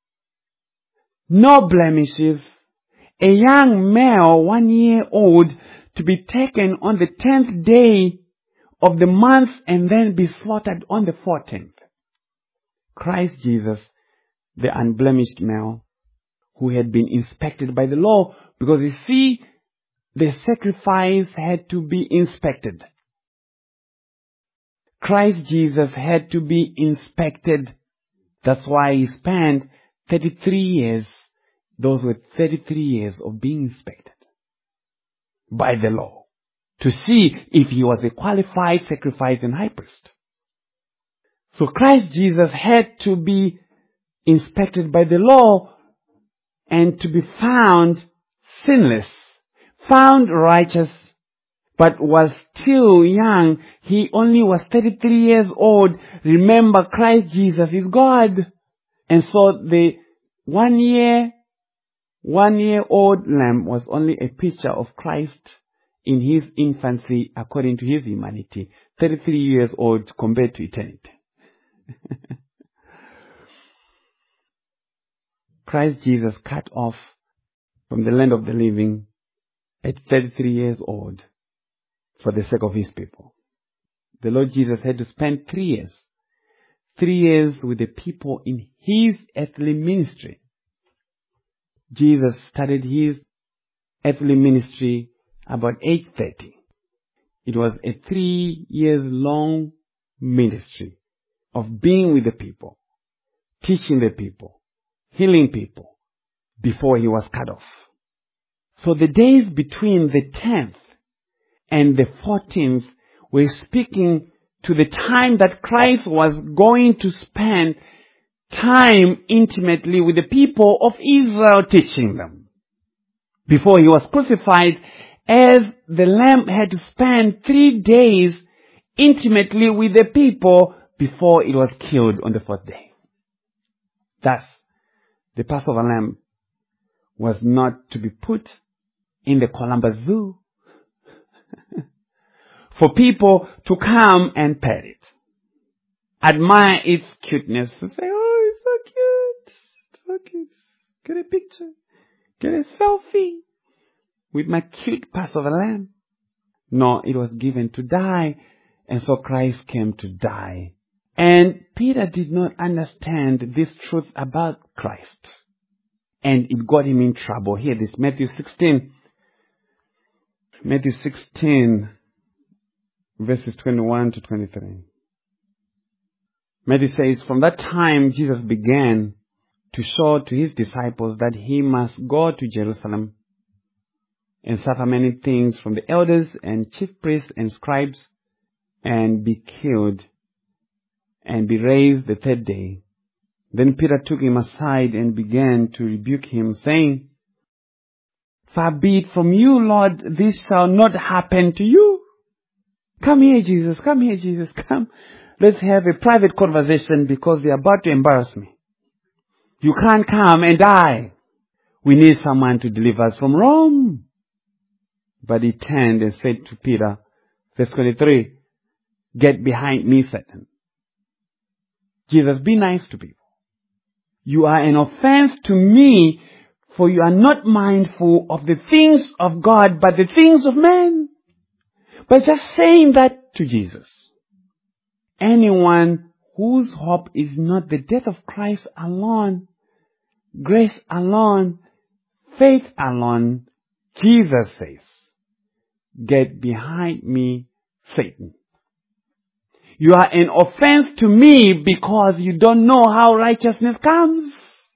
No blemishes. A young male, one year old, to be taken on the tenth day of the month and then be slaughtered on the fourteenth. Christ Jesus, the unblemished male, who had been inspected by the law, because you see, the sacrifice had to be inspected. Christ Jesus had to be inspected. That's why He spent thirty-three years. Those were thirty-three years of being inspected by the law to see if He was a qualified sacrifice and high priest. So Christ Jesus had to be inspected by the law and to be found sinless, found righteous, but was still young. He only was thirty-three years old. Remember, Christ Jesus is God. And so the one year, one year old lamb was only a picture of Christ in His infancy according to His humanity. thirty-three years old compared to eternity. Christ Jesus cut off from the land of the living at thirty-three years old for the sake of His people. The Lord Jesus had to spend three years, three years with the people in His earthly ministry. Jesus started His earthly ministry about age thirty. It was a three years long ministry of being with the people, teaching the people, healing people, before He was cut off. So the days between the tenth and the fourteenth were speaking to the time that Christ was going to spend time intimately with the people of Israel, teaching them, before He was crucified as the lamb had to spend three days intimately with the people before it was killed on the fourth day. Thus, the Passover lamb was not to be put in the Columbus Zoo for people to come and pet it, admire its cuteness, and say, oh, it's so cute, it's so cute. Get a picture, get a selfie with my cute Passover lamb. No, it was given to die, and so Christ came to die. And Peter did not understand this truth about Christ, and it got him in trouble. Here, this Matthew sixteen. Matthew sixteen, verses twenty-one to twenty-three. Matthew says, from that time Jesus began to show to his disciples that he must go to Jerusalem and suffer many things from the elders and chief priests and scribes, and be killed and be raised the third day. Then Peter took him aside and began to rebuke him, saying, far be it from you, Lord, this shall not happen to you. Come here, Jesus, come here, Jesus, come. Let's have a private conversation because you're about to embarrass me. You can't come and die. We need someone to deliver us from Rome. But he turned and said to Peter, verse twenty-three, get behind me, Satan. Jesus, be nice to people. You are an offense to me, for you are not mindful of the things of God, but the things of man. But just saying that to Jesus. Anyone whose hope is not the death of Christ alone, grace alone, faith alone, Jesus says, get behind me, Satan. You are an offense to me because you don't know how righteousness comes.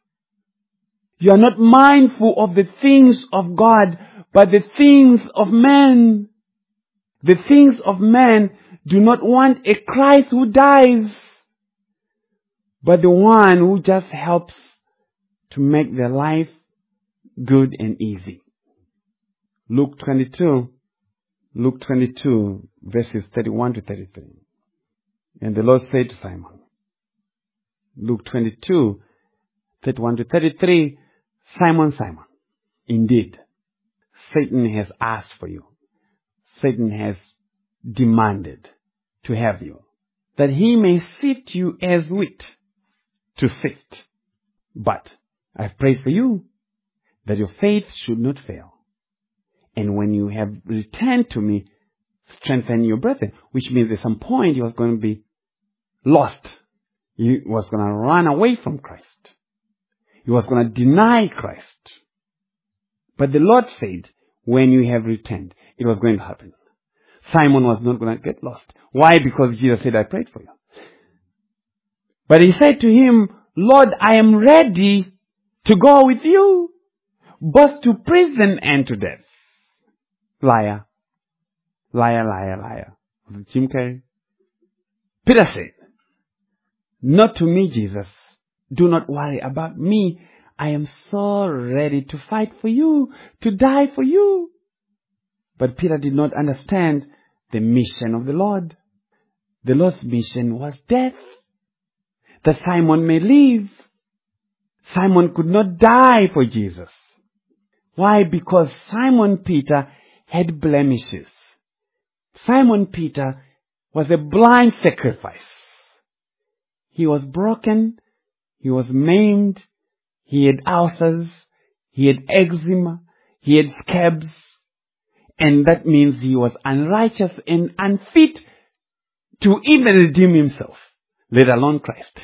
You are not mindful of the things of God, but the things of man. The things of man do not want a Christ who dies, but the one who just helps to make their life good and easy. Luke twenty-two, Luke twenty-two, verses thirty-one to thirty-three. And the Lord said to Simon, Luke twenty-two, thirty-one to thirty-three, Simon, Simon, indeed, Satan has asked for you. Satan has demanded to have you, that he may sift you as wheat to sift. But I've prayed for you, that your faith should not fail. And when you have returned to me, strengthen your brethren. Which means at some point he was going to be lost. He was going to run away from Christ. He was going to deny Christ. But the Lord said, when you have returned, it was going to happen. Simon was not going to get lost. Why? Because Jesus said, I prayed for you. But he said to him, Lord, I am ready to go with you, both to prison and to death. Liar. Liar, liar, liar. Was it Jim Carrey? Peter said, not to me, Jesus. Do not worry about me. I am so ready to fight for you, to die for you. But Peter did not understand the mission of the Lord. The Lord's mission was death, that Simon may live. Simon could not die for Jesus. Why? Because Simon Peter had blemishes. Simon Peter was a blind sacrifice. He was broken. He was maimed. He had ulcers. He had eczema. He had scabs. And that means he was unrighteous and unfit to even redeem himself, let alone Christ.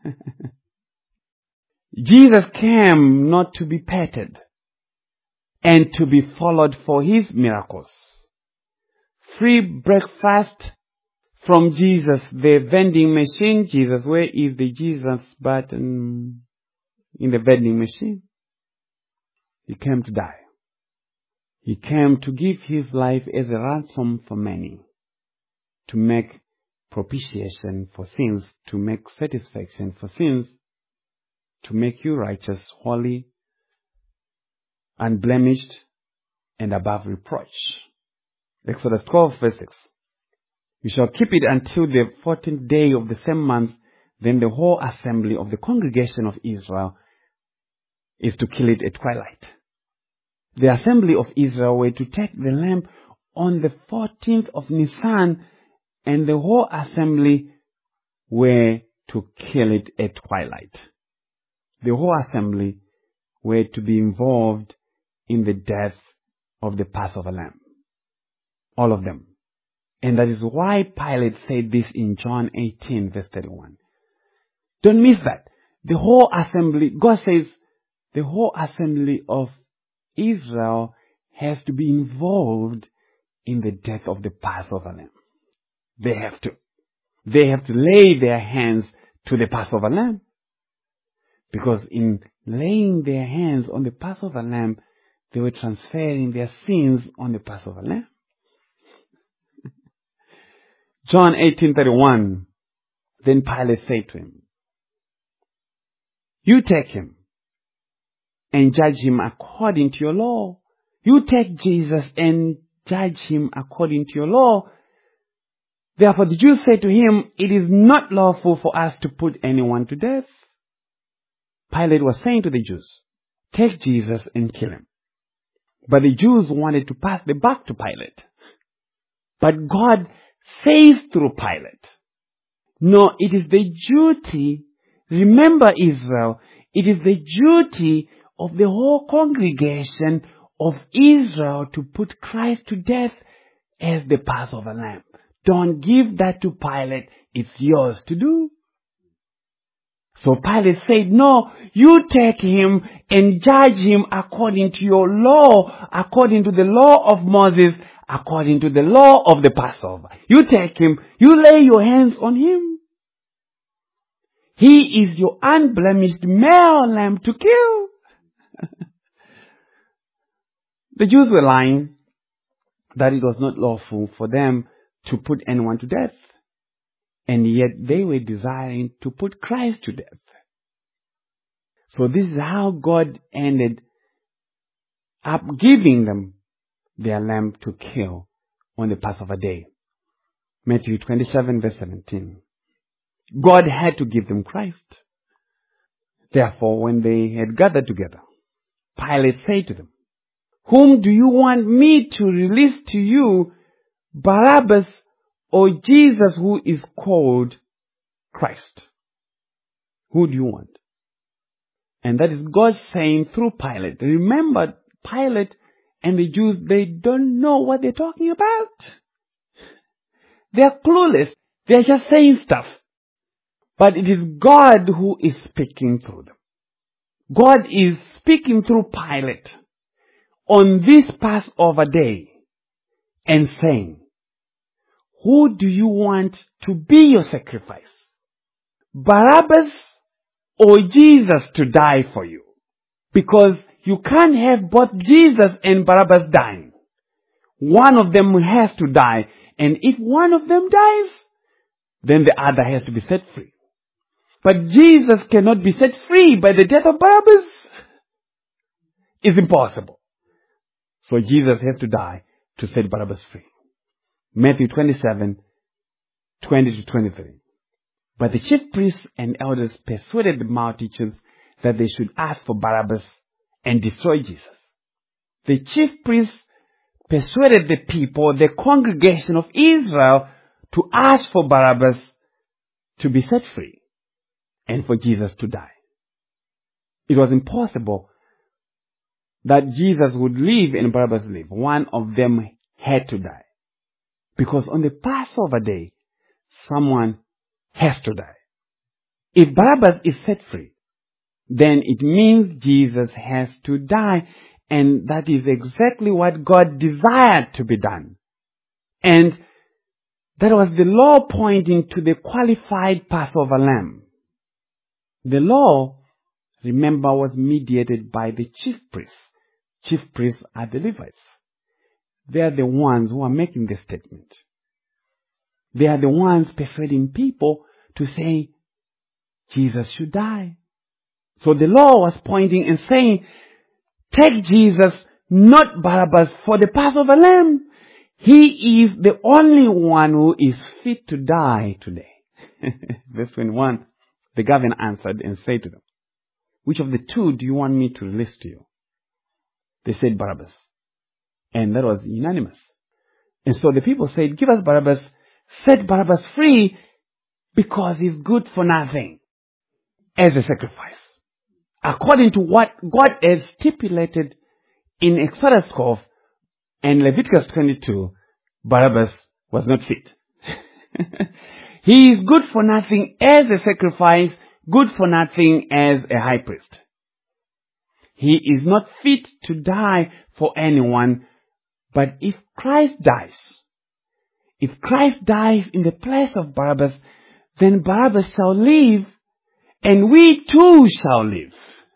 Jesus came not to be petted and to be followed for his miracles. Free breakfast from Jesus, the vending machine. Jesus, where is the Jesus button in the vending machine? He came to die. He came to give his life as a ransom for many, to make propitiation for sins, to make satisfaction for sins, to make you righteous, holy, unblemished, and above reproach. Exodus twelve verse six. You shall keep it until the fourteenth day of the same month. Then the whole assembly of the congregation of Israel is to kill it at twilight. The assembly of Israel were to take the lamb on the fourteenth of Nisan, and the whole assembly were to kill it at twilight. The whole assembly were to be involved in the death of the Passover lamb. All of them. And that is why Pilate said this in John eighteen verse thirty-one. Don't miss that. The whole assembly, God says, the whole assembly of Israel has to be involved in the death of the Passover lamb. They have to. They have to lay their hands to the Passover lamb. Because in laying their hands on the Passover lamb, they were transferring their sins on the Passover lamb. John eighteen thirty-one. Then Pilate said to him, you take him and judge him according to your law. You take Jesus and judge him according to your law. Therefore the Jews said to him, it is not lawful for us to put anyone to death. Pilate was saying to the Jews, take Jesus and kill him. But the Jews wanted to pass the buck to Pilate. But God says through Pilate, no, it is the duty, remember Israel, it is the duty of the whole congregation of Israel to put Christ to death as the Passover lamb. Don't give that to Pilate, it's yours to do. So Pilate said, no, you take him and judge him according to your law, according to the law of Moses, according to the law of the Passover. You take him, you lay your hands on him. He is your unblemished male lamb to kill. The Jews were lying that it was not lawful for them to put anyone to death. And yet they were desiring to put Christ to death. So this is how God ended up giving them their lamb to kill on the Passover day. Matthew twenty-seven verse seventeen. God had to give them Christ. Therefore, when they had gathered together, Pilate said to them, whom do you want me to release to you, Barabbas or Jesus who is called Christ? Who do you want? And that is God saying through Pilate. Remember, Pilate and the Jews, they don't know what they're talking about. They're clueless. They're just saying stuff. But it is God who is speaking through them. God is speaking through Pilate on this Passover day and saying, who do you want to be your sacrifice? Barabbas or Jesus to die for you? Because you can't have both Jesus and Barabbas dying. One of them has to die. And if one of them dies, then the other has to be set free. But Jesus cannot be set free by the death of Barabbas. It's impossible. So Jesus has to die to set Barabbas free. Matthew twenty-seven, twenty to twenty-three. But the chief priests and elders persuaded the multitudes that they should ask for Barabbas and destroy Jesus. The chief priests persuaded the people, the congregation of Israel, to ask for Barabbas to be set free and for Jesus to die. It was impossible that Jesus would live and Barabbas live. One of them had to die. Because on the Passover day, someone has to die. If Barabbas is set free, then it means Jesus has to die. And that is exactly what God desired to be done. And that was the law pointing to the qualified Passover lamb. The law, remember, was mediated by the chief priests. Chief priests are the Levites. They are the ones who are making the statement. They are the ones persuading people to say, Jesus should die. So the law was pointing and saying, take Jesus, not Barabbas for the Passover lamb. He is the only one who is fit to die today. Verse twenty-one, the governor answered and said to them, which of the two do you want me to release to you? They said Barabbas. And that was unanimous. And so the people said, give us Barabbas, set Barabbas free, because he's good for nothing as a sacrifice. According to what God has stipulated in Exodus twelve and Leviticus twenty-two, Barabbas was not fit. He is good for nothing as a sacrifice, good for nothing as a high priest. He is not fit to die for anyone, but if Christ dies, if Christ dies in the place of Barabbas, then Barabbas shall live, and we too shall live.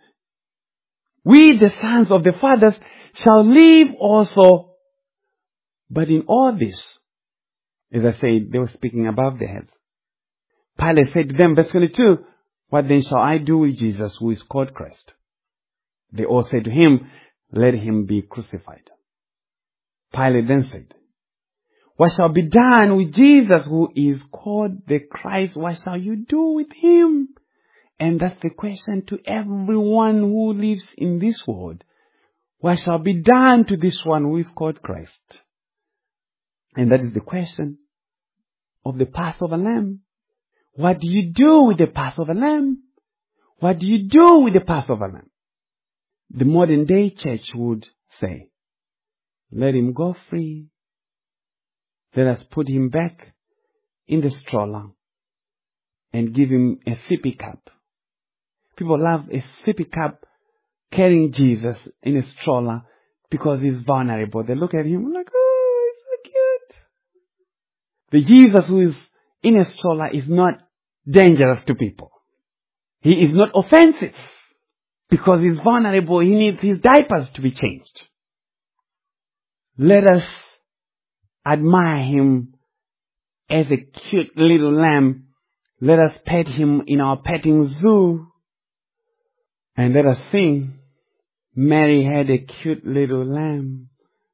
We, the sons of the fathers, shall live also. But in all this, as I said, they were speaking above their heads. Pilate said to them, verse twenty-two, what then shall I do with Jesus who is called Christ? They all said to him, let him be crucified. Pilate then said, what shall be done with Jesus who is called the Christ? What shall you do with him? And that's the question to everyone who lives in this world. What shall be done to this one who is called Christ? And that is the question of the Passover lamb. What do you do with the Passover lamb? What do you do with the Passover lamb? The modern day church would say, let him go free. Let us put him back in the stroller and give him a sippy cup. People love a sippy cup carrying Jesus in a stroller because he's vulnerable. They look at him like, oh, he's so cute. The Jesus who is in a stroller is not dangerous to people. He is not offensive because he's vulnerable. He needs his diapers to be changed. Let us admire him as a cute little lamb. Let us pet him in our petting zoo. And let us sing, Mary had a cute little lamb.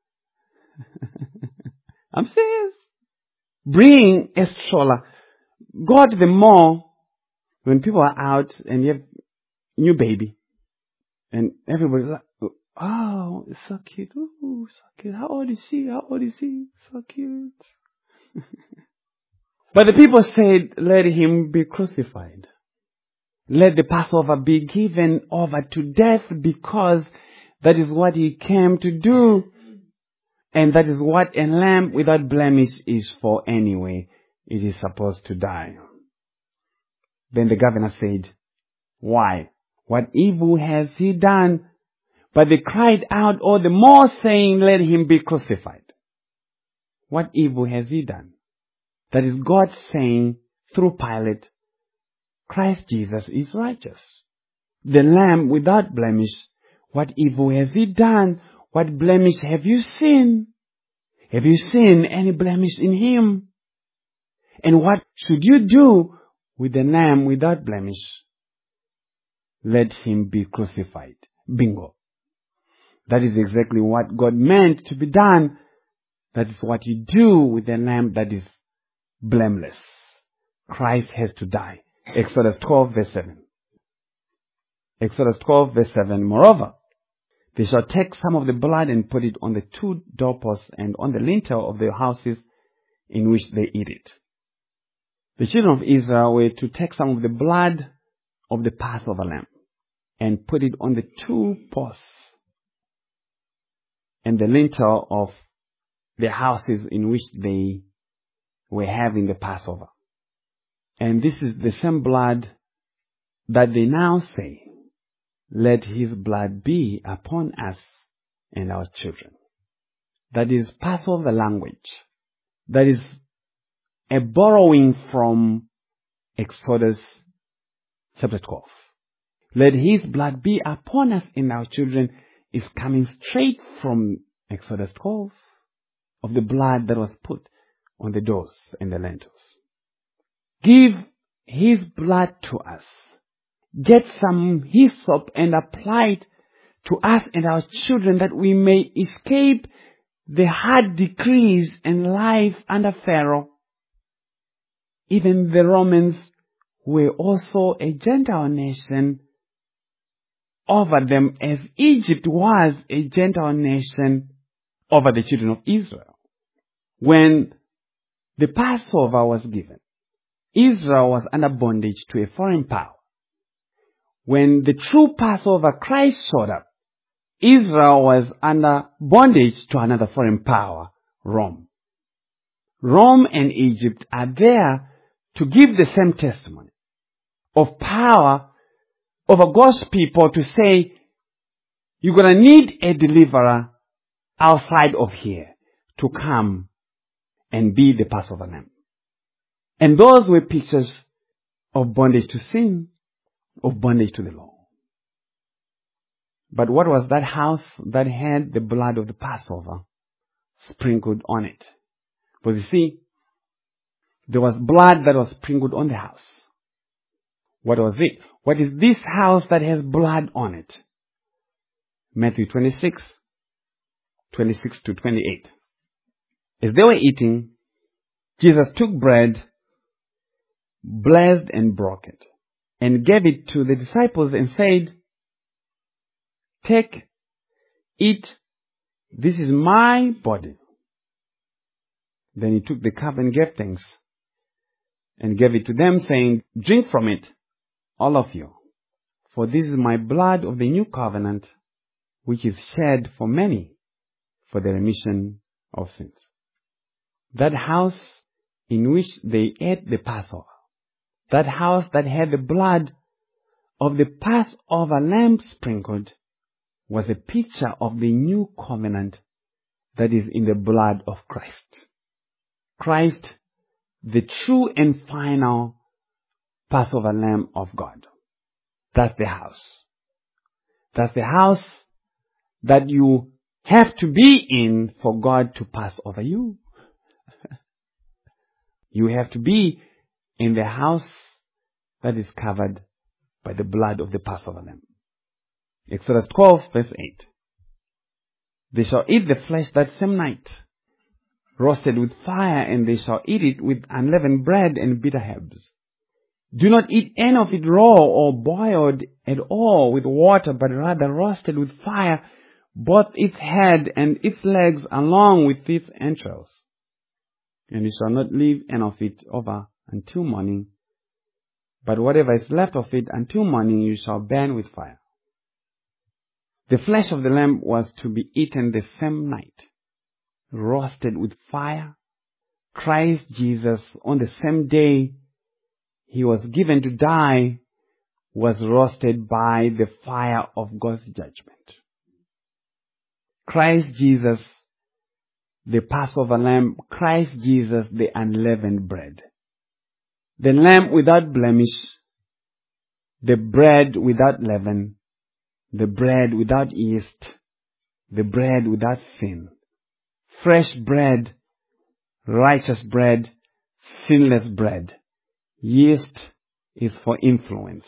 I'm serious. Bring a stroller. Go to the mall when people are out and you have new baby. And everybody's like, oh, it's so cute. Ooh, so cute. How old is she? How old is he? So cute. But the people said, let him be crucified. Let the Passover be given over to death, because that is what he came to do. And that is what a lamb without blemish is for anyway. It is supposed to die. Then the governor said, why? What evil has he done? But they cried out all the more, saying, let him be crucified. What evil has he done? That is God saying through Pilate, Christ Jesus is righteous. The Lamb without blemish. What evil has he done? What blemish have you seen? Have you seen any blemish in him? And what should you do with the Lamb without blemish? Let him be crucified. Bingo. That is exactly what God meant to be done. That is what you do with the Lamb that is blameless. Christ has to die. Exodus twelve verse seven. Exodus twelve verse seven. Moreover, they shall take some of the blood and put it on the two doorposts and on the lintel of their houses in which they eat it. The children of Israel were to take some of the blood of the Passover lamb and put it on the two posts and the lintel of the houses in which they were having the Passover. And this is the same blood that they now say, let his blood be upon us and our children. That is Passover language. That is a borrowing from Exodus chapter twelve. Let his blood be upon us and our children is coming straight from Exodus twelve, of the blood that was put on the doors and the lintels. Give his blood to us. Get some hyssop and apply it to us and our children, that we may escape the hard decrees and life under Pharaoh. Even the Romans were also a Gentile nation over them, as Egypt was a Gentile nation over the children of Israel. When the Passover was given, Israel was under bondage to a foreign power. When the true Passover, Christ, showed up, Israel was under bondage to another foreign power, Rome. Rome and Egypt are there to give the same testimony of power over God's people, to say, you're going to need a deliverer outside of here to come and be the Passover lamb. And those were pictures of bondage to sin, of bondage to the law. But what was that house that had the blood of the Passover sprinkled on it? Because you see, there was blood that was sprinkled on the house. What was it? What is this house that has blood on it? Matthew twenty-six, twenty-six to twenty-eight. As they were eating, Jesus took bread, blessed and broke it, and gave it to the disciples and said, "Take, eat, this is my body." Then he took the cup and gave thanks, and gave it to them, saying, "Drink from it, all of you, for this is my blood of the new covenant, which is shed for many for the remission of sins." That house in which they ate the Passover, that house that had the blood of the Passover lamb sprinkled, was a picture of the new covenant that is in the blood of Christ. Christ, the true and final Passover lamb of God. That's the house. That's the house that you have to be in for God to pass over you. You have to be in the house that is covered by the blood of the Passover lamb. Exodus twelve, verse eight. They shall eat the flesh that same night, roasted with fire, and they shall eat it with unleavened bread and bitter herbs. Do not eat any of it raw or boiled at all with water, but rather roasted with fire, both its head and its legs along with its entrails. And you shall not leave any of it over until morning, but whatever is left of it until morning you shall burn with fire. The flesh of the lamb was to be eaten the same night, roasted with fire. Christ Jesus, on the same day he was given to die, was roasted by the fire of God's judgment. Christ Jesus, the Passover lamb, Christ Jesus, the unleavened bread. The lamb without blemish, the bread without leaven, the bread without yeast, the bread without sin. Fresh bread, righteous bread, sinless bread. Yeast is for influence.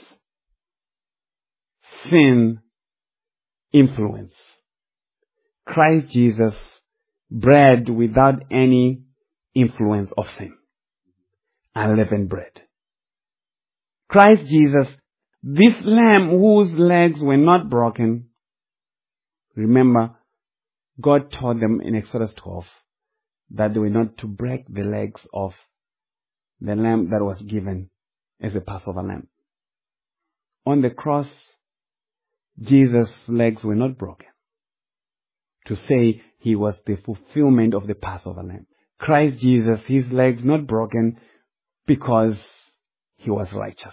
Sin, influence. Christ Jesus, bread without any influence of sin. Unleavened bread. Christ Jesus, this lamb whose legs were not broken. Remember, God told them in Exodus twelve that they were not to break the legs of the lamb that was given as a Passover lamb. On the cross, Jesus' legs were not broken, to say he was the fulfillment of the Passover lamb. Christ Jesus, his legs not broken because he was righteous.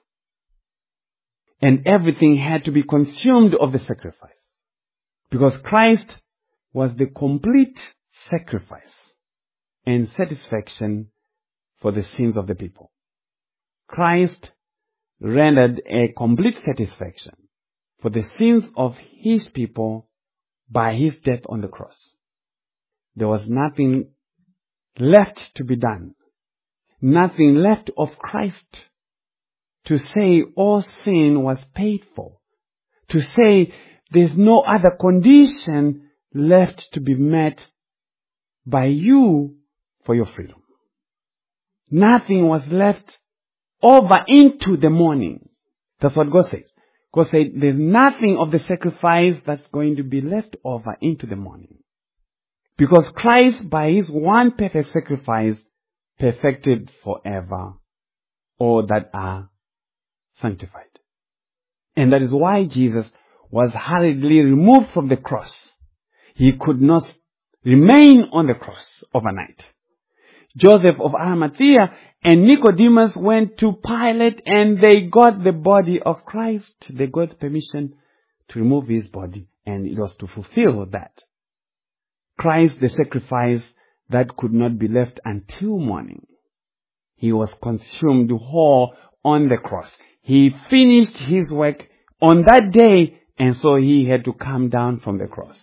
And everything had to be consumed of the sacrifice, because Christ was the complete sacrifice and satisfaction for the sins of the people. Christ rendered a complete satisfaction for the sins of his people by his death on the cross. There was nothing left to be done, nothing left of Christ to say all sin was paid for, to say there's no other condition left to be met by you for your freedom. Nothing was left over into the morning. That's what God says. God said there's nothing of the sacrifice that's going to be left over into the morning. Because Christ, by his one perfect sacrifice, perfected forever all that are sanctified. And that is why Jesus was hurriedly removed from the cross. He could not remain on the cross overnight. Joseph of Arimathea and Nicodemus went to Pilate and they got the body of Christ. They got permission to remove his body, and it was to fulfill that. Christ, the sacrifice that could not be left until morning. He was consumed whole on the cross. He finished his work on that day, and so he had to come down from the cross.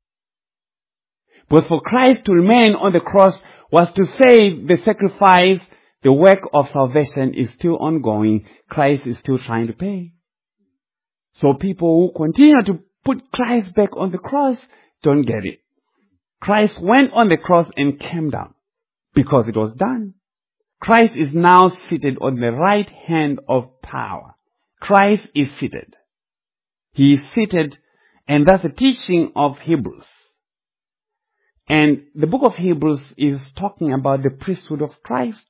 But for Christ to remain on the cross was to say the sacrifice, the work of salvation is still ongoing. Christ is still trying to pay. So people who continue to put Christ back on the cross don't get it. Christ went on the cross and came down because it was done. Christ is now seated on the right hand of power. Christ is seated. He is seated, and that's the teaching of Hebrews. And the book of Hebrews is talking about the priesthood of Christ.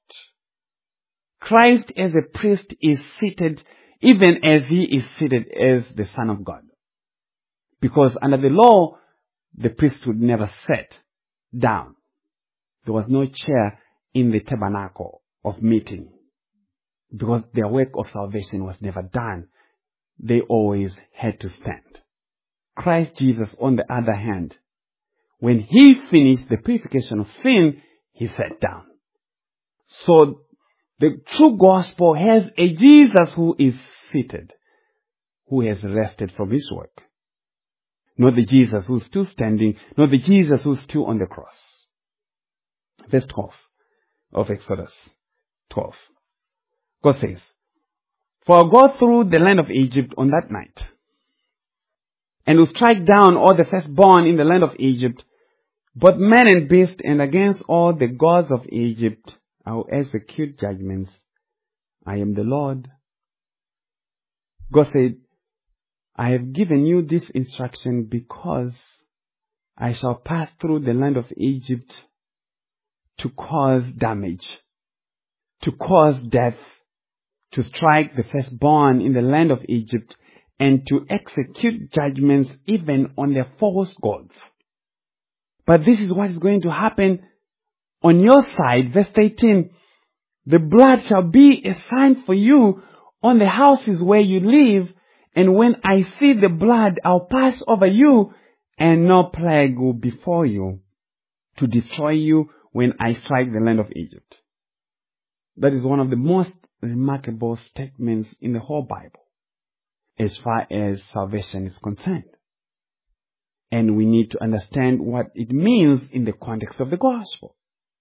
Christ as a priest is seated even as he is seated as the Son of God. Because under the law, the priesthood never sat down. There was no chair in the tabernacle of meeting. Because their work of salvation was never done. They always had to stand. Christ Jesus, on the other hand, when he finished the purification of sin, he sat down. So the true gospel has a Jesus who is seated, who has rested from his work. Not the Jesus who's still standing, not the Jesus who's still on the cross. Verse twelve of Exodus twelve. God says, "For I'll go through the land of Egypt on that night, and will strike down all the firstborn in the land of Egypt, both man and beast, and against all the gods of Egypt I will execute judgments. I am the Lord." God said, "I have given you this instruction because I shall pass through the land of Egypt to cause damage, to cause death, to strike the firstborn in the land of Egypt, and to execute judgments even on their false gods. But this is what is going to happen on your side." Verse eighteen, "The blood shall be a sign for you on the houses where you live, and when I see the blood, I'll pass over you, and no plague will befall you to destroy you when I strike the land of Egypt." That is one of the most remarkable statements in the whole Bible as far as salvation is concerned. And we need to understand what it means in the context of the gospel.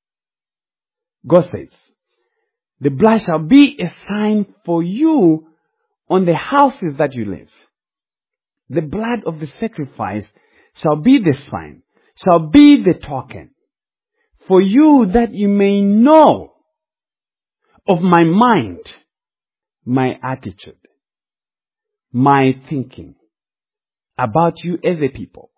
God says, "The blood shall be a sign for you on the houses that you live." The blood of the sacrifice shall be the sign, shall be the token for you, that you may know of my mind, my attitude, my thinking about you as a people,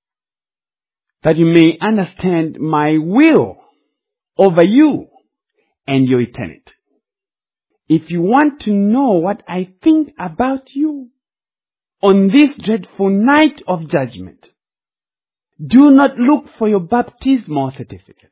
that you may understand my will over you and your eternity. If you want to know what I think about you on this dreadful night of judgment, do not look for your baptismal certificate.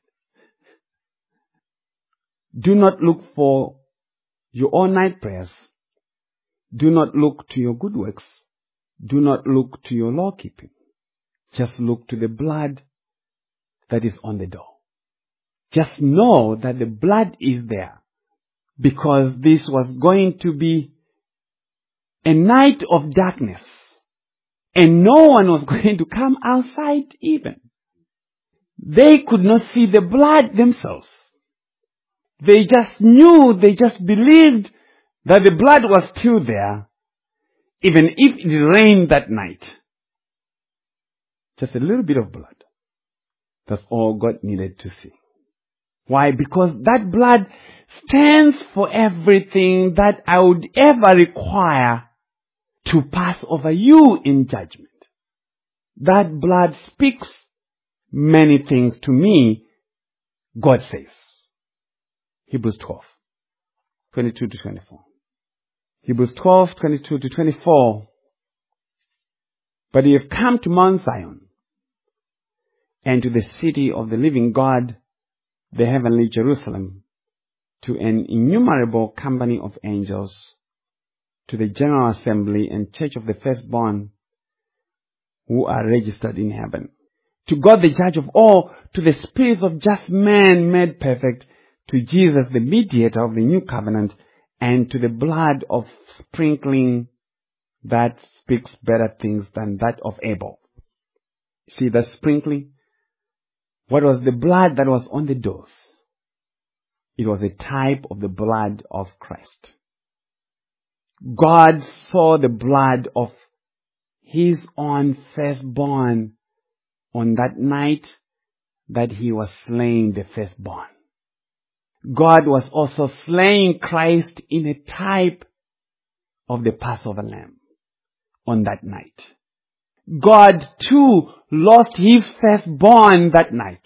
Do not look for your all-night prayers. Do not look to your good works. Do not look to your law-keeping. Just look to the blood that is on the door. Just know that the blood is there, because this was going to be a night of darkness, and no one was going to come outside even. They could not see the blood themselves. They just knew, they just believed that the blood was still there, even if it rained that night. Just a little bit of blood. That's all God needed to see. Why? Because that blood stands for everything that I would ever require to pass over you in judgment. That blood speaks many things to me, God says. Hebrews twelve, twenty-two to twenty-four. Hebrews twelve, twenty-two to twenty-four. But you have come to Mount Zion and to the city of the living God, the heavenly Jerusalem, to an innumerable company of angels, to the general assembly and church of the firstborn who are registered in heaven, to God the judge of all, to the spirits of just men made perfect, to Jesus the mediator of the new covenant, and to the blood of sprinkling that speaks better things than that of Abel. See the sprinkling? What was the blood that was on the doors? It was a type of the blood of Christ. God saw the blood of His own firstborn on that night that He was slaying the firstborn. God was also slaying Christ in a type of the Passover lamb on that night. God too lost His firstborn that night.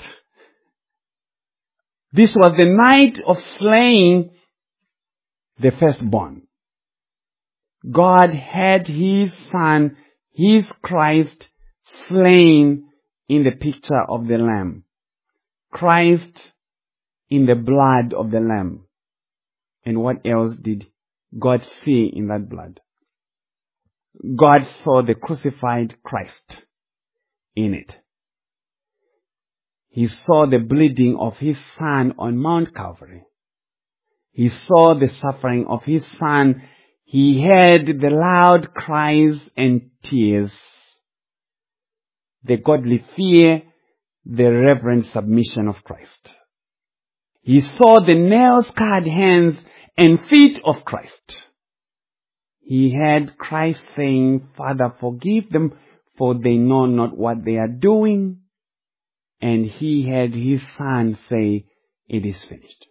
This was the night of slaying the firstborn. God had His Son, His Christ, slain in the picture of the Lamb. Christ in the blood of the Lamb. And what else did God see in that blood? God saw the crucified Christ in it. He saw the bleeding of His Son on Mount Calvary. He saw the suffering of His Son. He heard the loud cries and tears, the godly fear, the reverent submission of Christ. He saw the nail-scarred hands and feet of Christ. He heard Christ saying, "Father, forgive them, for they know not what they are doing." And He heard His Son say, "It is finished."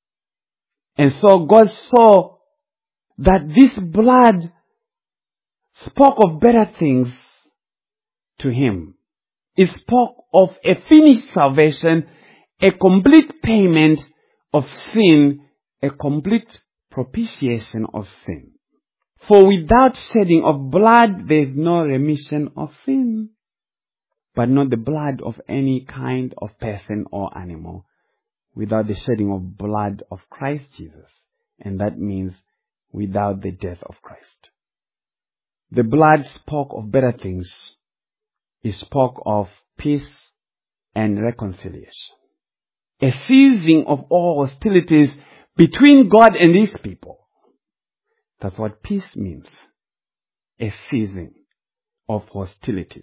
And so God saw that this blood spoke of better things to Him. It spoke of a finished salvation, a complete payment of sin, a complete propitiation of sin. For without shedding of blood, there is no remission of sin. But not the blood of any kind of person or animal, without the shedding of blood of Christ Jesus. And that means without the death of Christ. The blood spoke of better things. It spoke of peace and reconciliation. A ceasing of all hostilities between God and His people. That's what peace means. A ceasing of hostilities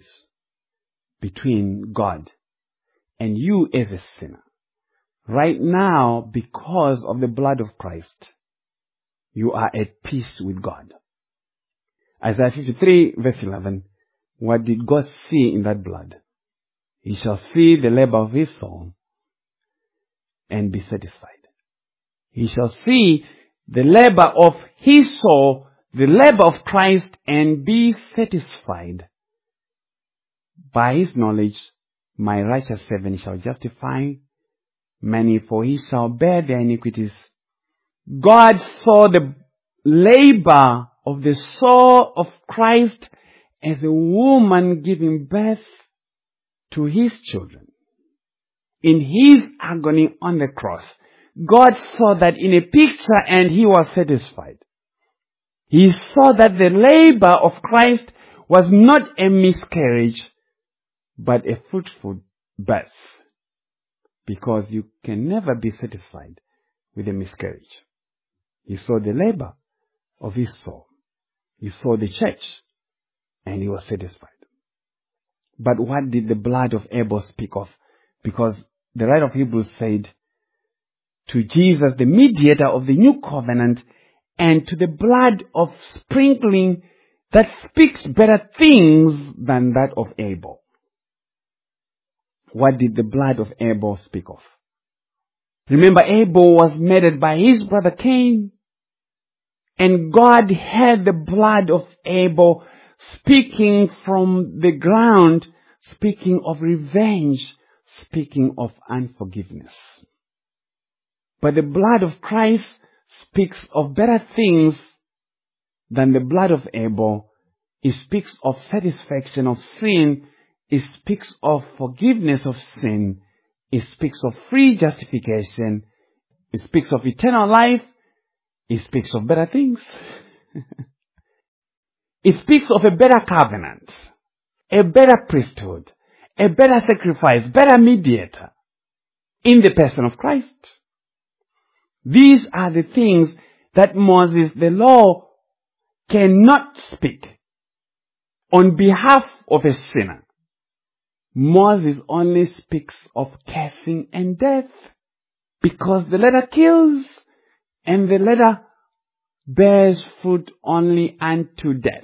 between God and you as a sinner. Right now, because of the blood of Christ, you are at peace with God. Isaiah fifty-three verse eleven. What did God see in that blood? He shall see the labor of His soul and be satisfied. He shall see the labor of His soul, the labor of Christ, and be satisfied. By His knowledge, my righteous servant shall justify many, for he shall bear their iniquities. God saw the labor of the soul of Christ as a woman giving birth to His children. In His agony on the cross, God saw that in a picture and He was satisfied. He saw that the labor of Christ was not a miscarriage, but a fruitful birth. Because you can never be satisfied with a miscarriage. He saw the labor of His soul. He saw the church, and He was satisfied. But what did the blood of Abel speak of? Because the writer of Hebrews said, to Jesus, the mediator of the new covenant, and to the blood of sprinkling that speaks better things than that of Abel. What did the blood of Abel speak of? Remember, Abel was murdered by his brother Cain. And God heard the blood of Abel speaking from the ground, speaking of revenge, speaking of unforgiveness. But the blood of Christ speaks of better things than the blood of Abel. It speaks of satisfaction of sin. It speaks of forgiveness of sin. It speaks of free justification. It speaks of eternal life. It speaks of better things. It speaks of a better covenant, a better priesthood, a better sacrifice, better mediator in the person of Christ. These are the things that Moses, the law, cannot speak on behalf of a sinner. Moses only speaks of cursing and death because the letter kills and the letter bears fruit only unto death.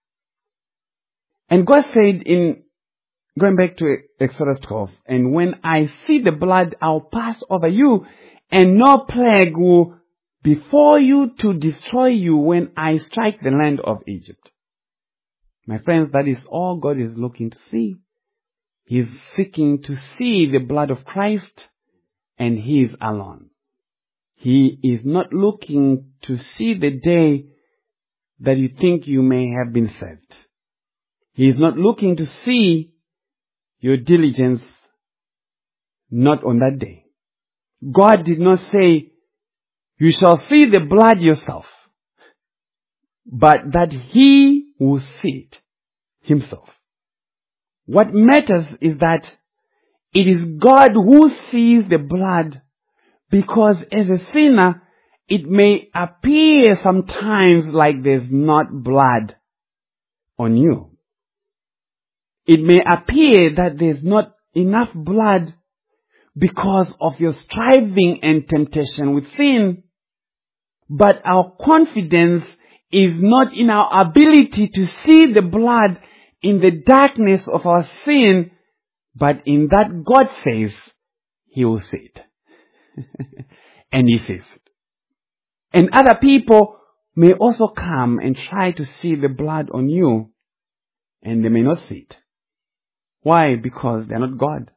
And God said in, going back to Exodus twelve, and when I see the blood, I'll pass over you, and no plague will befall you to destroy you when I strike the land of Egypt. My friends, that is all God is looking to see. He's seeking to see the blood of Christ, and He is alone. He is not looking to see the day that you think you may have been saved. He is not looking to see your diligence not on that day. God did not say, you shall see the blood yourself, but that He will see it Himself. What matters is that it is God who sees the blood, because as a sinner, it may appear sometimes like there's not blood on you. It may appear that there's not enough blood because of your striving and temptation with sin. But our confidence is not in our ability to see the blood in the darkness of our sin, but in that God says He will see it. And He sees it. And other people may also come and try to see the blood on you, and they may not see it. Why? Because they're not God.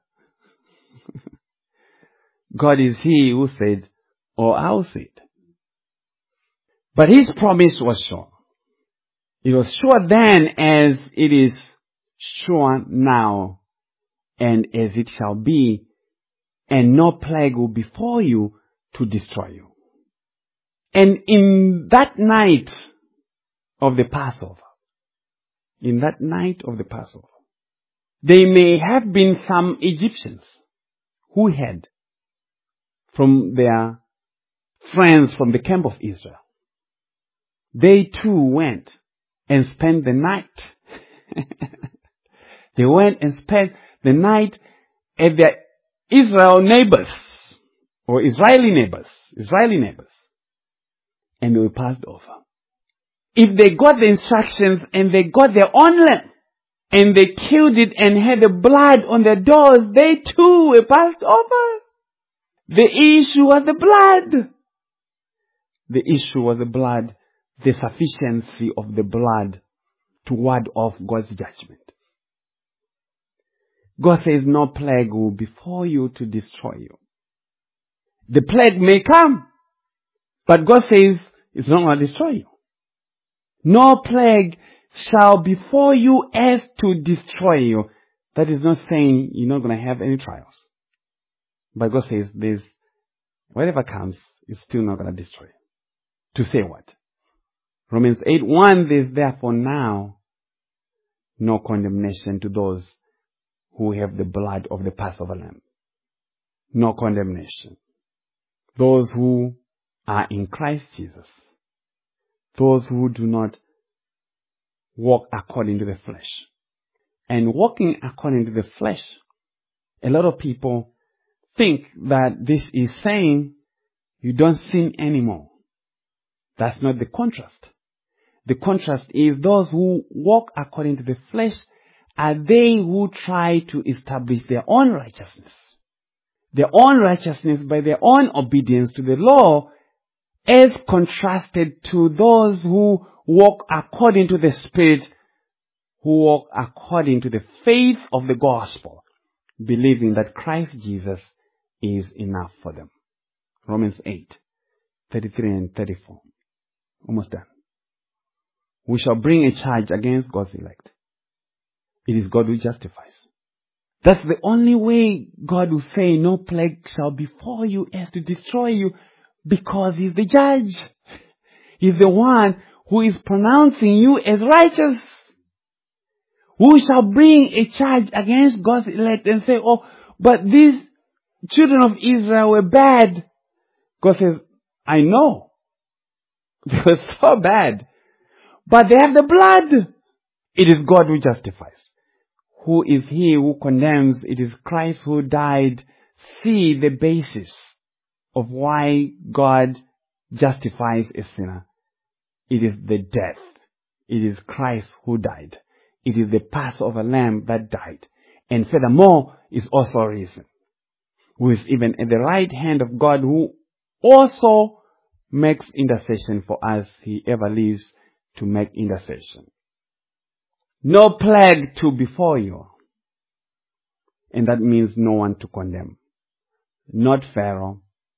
God is He who said, or I'll see it. But His promise was sure. It was sure then as it is sure now, and as it shall be, and no plague will befall you to destroy you. And in that night of the Passover, in that night of the Passover, there may have been some Egyptians who had from their friends from the camp of Israel. They too went and spent the night. They went and spent the night at their Israel neighbors, or Israeli neighbors, Israeli neighbors, and they were passed over. If they got the instructions and they got their own lamb, and they killed it and had the blood on their doors, they too were passed over. The issue was the blood. The issue was the blood, the sufficiency of the blood to ward off God's judgment. God says no plague will befall you to destroy you. The plague may come, but God says it's not going to destroy you. No plague shall befall you as to destroy you. That is not saying you're not going to have any trials. But God says this, whatever comes, it's still not going to destroy you. To say what? Romans eight one, there's therefore now no condemnation to those who have the blood of the Passover lamb. No condemnation. Those who are in Christ Jesus. Those who do not walk according to the flesh. And walking according to the flesh, a lot of people think that this is saying you don't sin anymore. That's not the contrast. The contrast is those who walk according to the flesh are they who try to establish their own righteousness. Their own righteousness by their own obedience to the law, as contrasted to those who walk according to the Spirit, who walk according to the faith of the gospel, believing that Christ Jesus is enough for them. Romans eight, thirty-three and thirty-four. Almost done. We shall bring a charge against God's elect. It is God who justifies. That's the only way God will say no plague shall befall you as to destroy you, because He's the judge. He's the one who is pronouncing you as righteous. Who shall bring a charge against God's elect and say, oh, but these children of Israel were bad. God says, I know. They were so bad. But they have the blood. It is God who justifies. Who is He who condemns? It is Christ who died. See the basis of why God justifies a sinner. It is the death. It is Christ who died. It is the Passover lamb that died. And furthermore, is also risen, who is even at the right hand of God, who also makes intercession for us. He ever lives to make intercession. No plague to befall you. And that means no one to condemn. Not Pharaoh.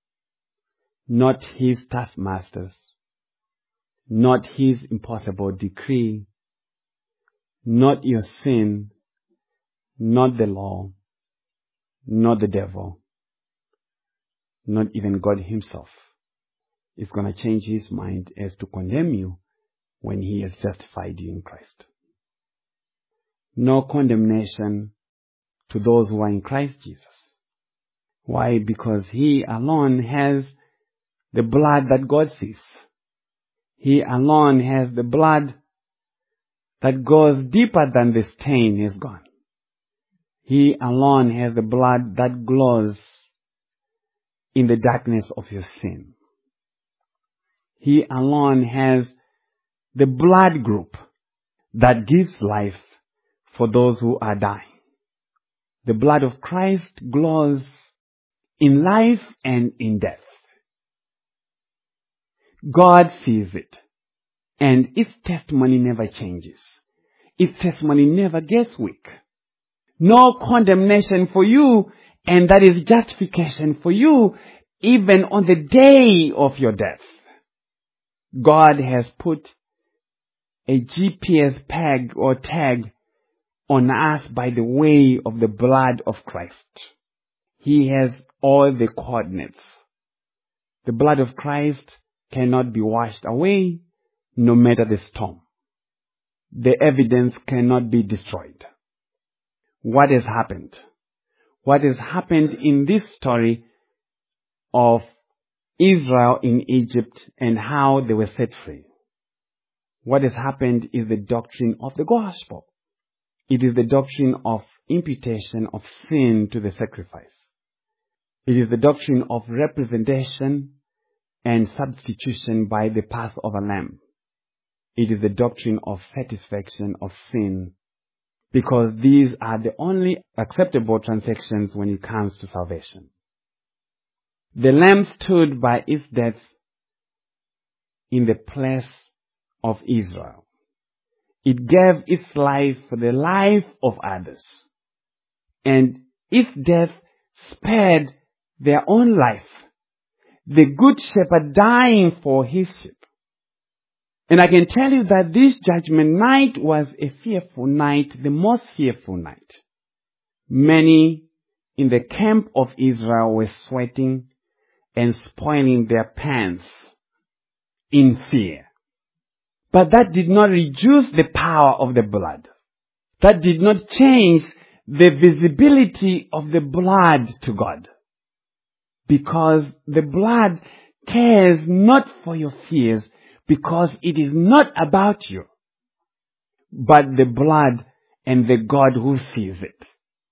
Not his taskmasters. Not his impossible decree. Not your sin. Not the law. Not the devil. Not even God Himself is going to change His mind as to condemn you when He has justified you in Christ. No condemnation to those who are in Christ Jesus. Why? Because He alone has the blood that God sees. He alone has the blood that goes deeper than the stain has gone. He alone has the blood that glows in the darkness of your sin. He alone has the blood group that gives life for those who are dying. The blood of Christ glows in life and in death. God sees it, and its testimony never changes. Its testimony never gets weak. No condemnation for you, and that is justification for you, even on the day of your death. God has put a G P S peg or tag on us by the way of the blood of Christ. He has all the coordinates. The blood of Christ cannot be washed away, no matter the storm. The evidence cannot be destroyed. What has happened? What has happened in this story of Israel in Egypt and how they were set free? What has happened is the doctrine of the gospel. It is the doctrine of imputation of sin to the sacrifice. It is the doctrine of representation and substitution by the Passover lamb. It is the doctrine of satisfaction of sin, because these are the only acceptable transactions when it comes to salvation. The lamb stood by its death in the place of Israel. It gave its life for the life of others. And its death spared their own life. The good shepherd dying for his sheep. And I can tell you that this judgment night was a fearful night, the most fearful night. Many in the camp of Israel were sweating and spoiling their pants in fear. But that did not reduce the power of the blood. That did not change the visibility of the blood to God. Because the blood cares not for your fears, because it is not about you, but the blood and the God who sees it.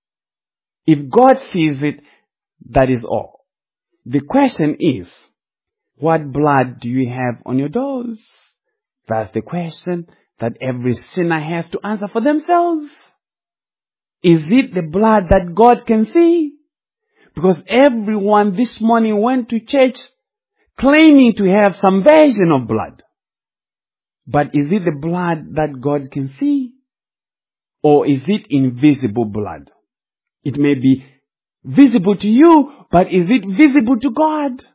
If God sees it, that is all. The question is, what blood do you have on your doors? That's the question that every sinner has to answer for themselves. Is it the blood that God can see? Because everyone this morning went to church claiming to have some version of blood. But is it the blood that God can see? Or is it invisible blood? It may be visible to you, but is it visible to God?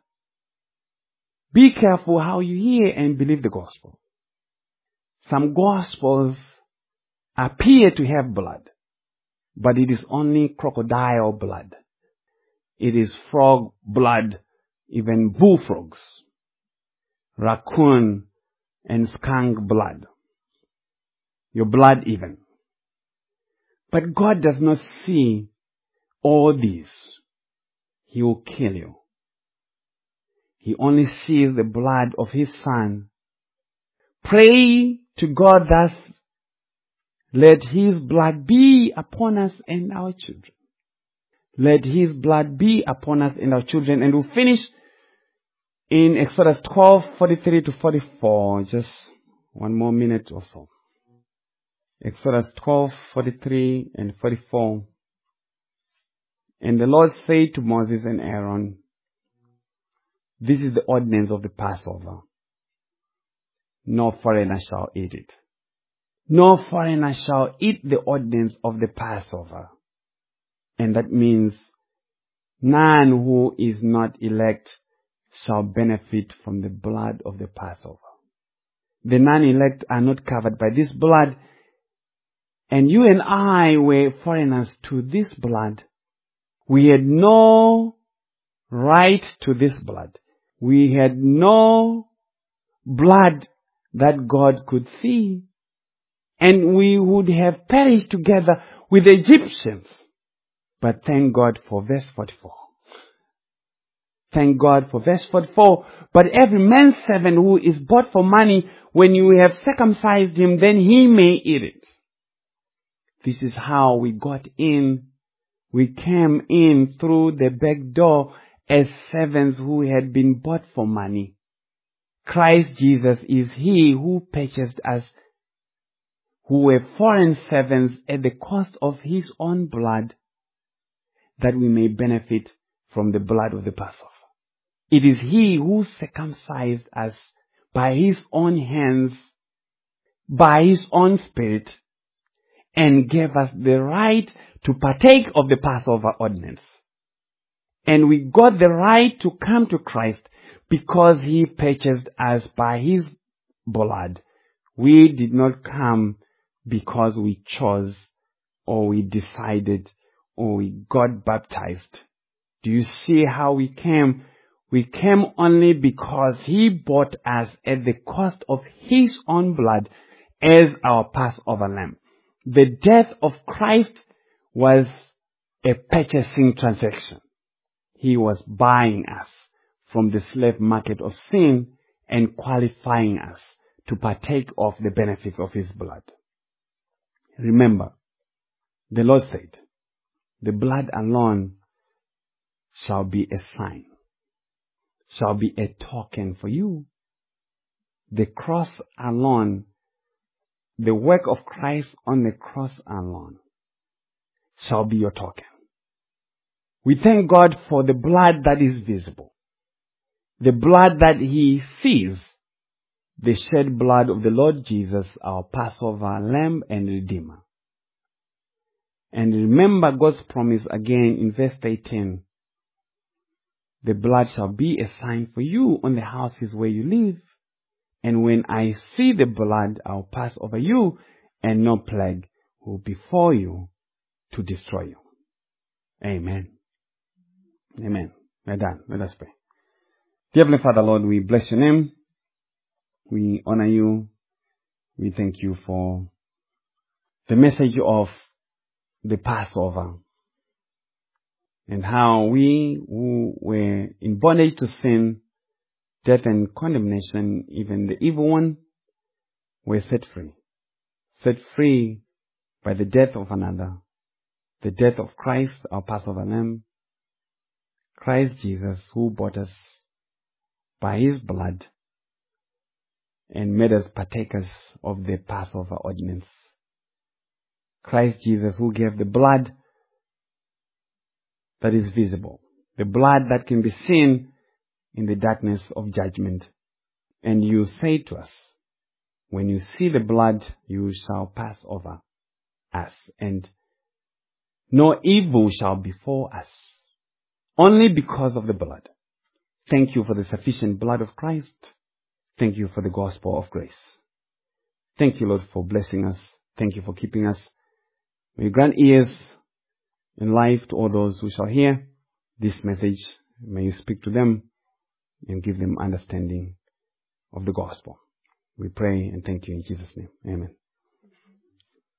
Be careful how you hear and believe the gospel. Some gospels appear to have blood, but it is only crocodile blood. It is frog blood, even bullfrogs, raccoon and skunk blood. Your blood even. But God does not see all these. He will kill you. He only sees the blood of His Son. Pray to God thus, let His blood be upon us and our children. Let His blood be upon us and our children. And we'll finish in Exodus twelve, forty-three to forty-four. Just one more minute or so. Exodus twelve, forty-three and forty-four. And the Lord said to Moses and Aaron, this is the ordinance of the Passover. No foreigner shall eat it. No foreigner shall eat the ordinance of the Passover. And that means none who is not elect shall benefit from the blood of the Passover. The non-elect are not covered by this blood. And you and I were foreigners to this blood. We had no right to this blood. We had no blood that God could see. And we would have perished together with the Egyptians. But thank God for verse forty-four. Thank God for verse forty-four. But every manservant who is bought for money, when you have circumcised him, then he may eat it. This is how we got in. We came in through the back door as servants who had been bought for money. Christ Jesus is He who purchased us, who were foreign servants at the cost of His own blood, that we may benefit from the blood of the Passover. It is He who circumcised us by His own hands, by His own Spirit, and gave us the right to partake of the Passover ordinance. And we got the right to come to Christ because He purchased us by His blood. We did not come because we chose or we decided or we got baptized. Do you see how we came? We came only because He bought us at the cost of His own blood as our Passover lamb. The death of Christ was a purchasing transaction. He was buying us from the slave market of sin and qualifying us to partake of the benefits of His blood. Remember, the Lord said, the blood alone shall be a sign, shall be a token for you. The cross alone, the work of Christ on the cross alone, shall be your token. We thank God for the blood that is visible, the blood that He sees, the shed blood of the Lord Jesus, our Passover lamb and Redeemer. And remember God's promise again in verse eighteen. The blood shall be a sign for you on the houses where you live. And when I see the blood, I'll pass over you, and no plague will befall you to destroy you. Amen. Amen. We're done. Let us pray. Dear Heavenly Father, Lord, we bless your name. We honor you. We thank you for the message of the Passover and how we who were in bondage to sin, death and condemnation, even the evil one, were set free. Set free by the death of another, the death of Christ, our Passover lamb, Christ Jesus, who bought us by His blood and made us partakers of the Passover ordinance. Christ Jesus, who gave the blood that is visible, the blood that can be seen in the darkness of judgment. And you say to us, when you see the blood, you shall pass over us, and no evil shall befall us, only because of the blood. Thank you for the sufficient blood of Christ. Thank you for the gospel of grace. Thank you, Lord, for blessing us. Thank you for keeping us. May you grant ears and life to all those who shall hear this message. May you speak to them and give them understanding of the gospel. We pray and thank you in Jesus' name. Amen.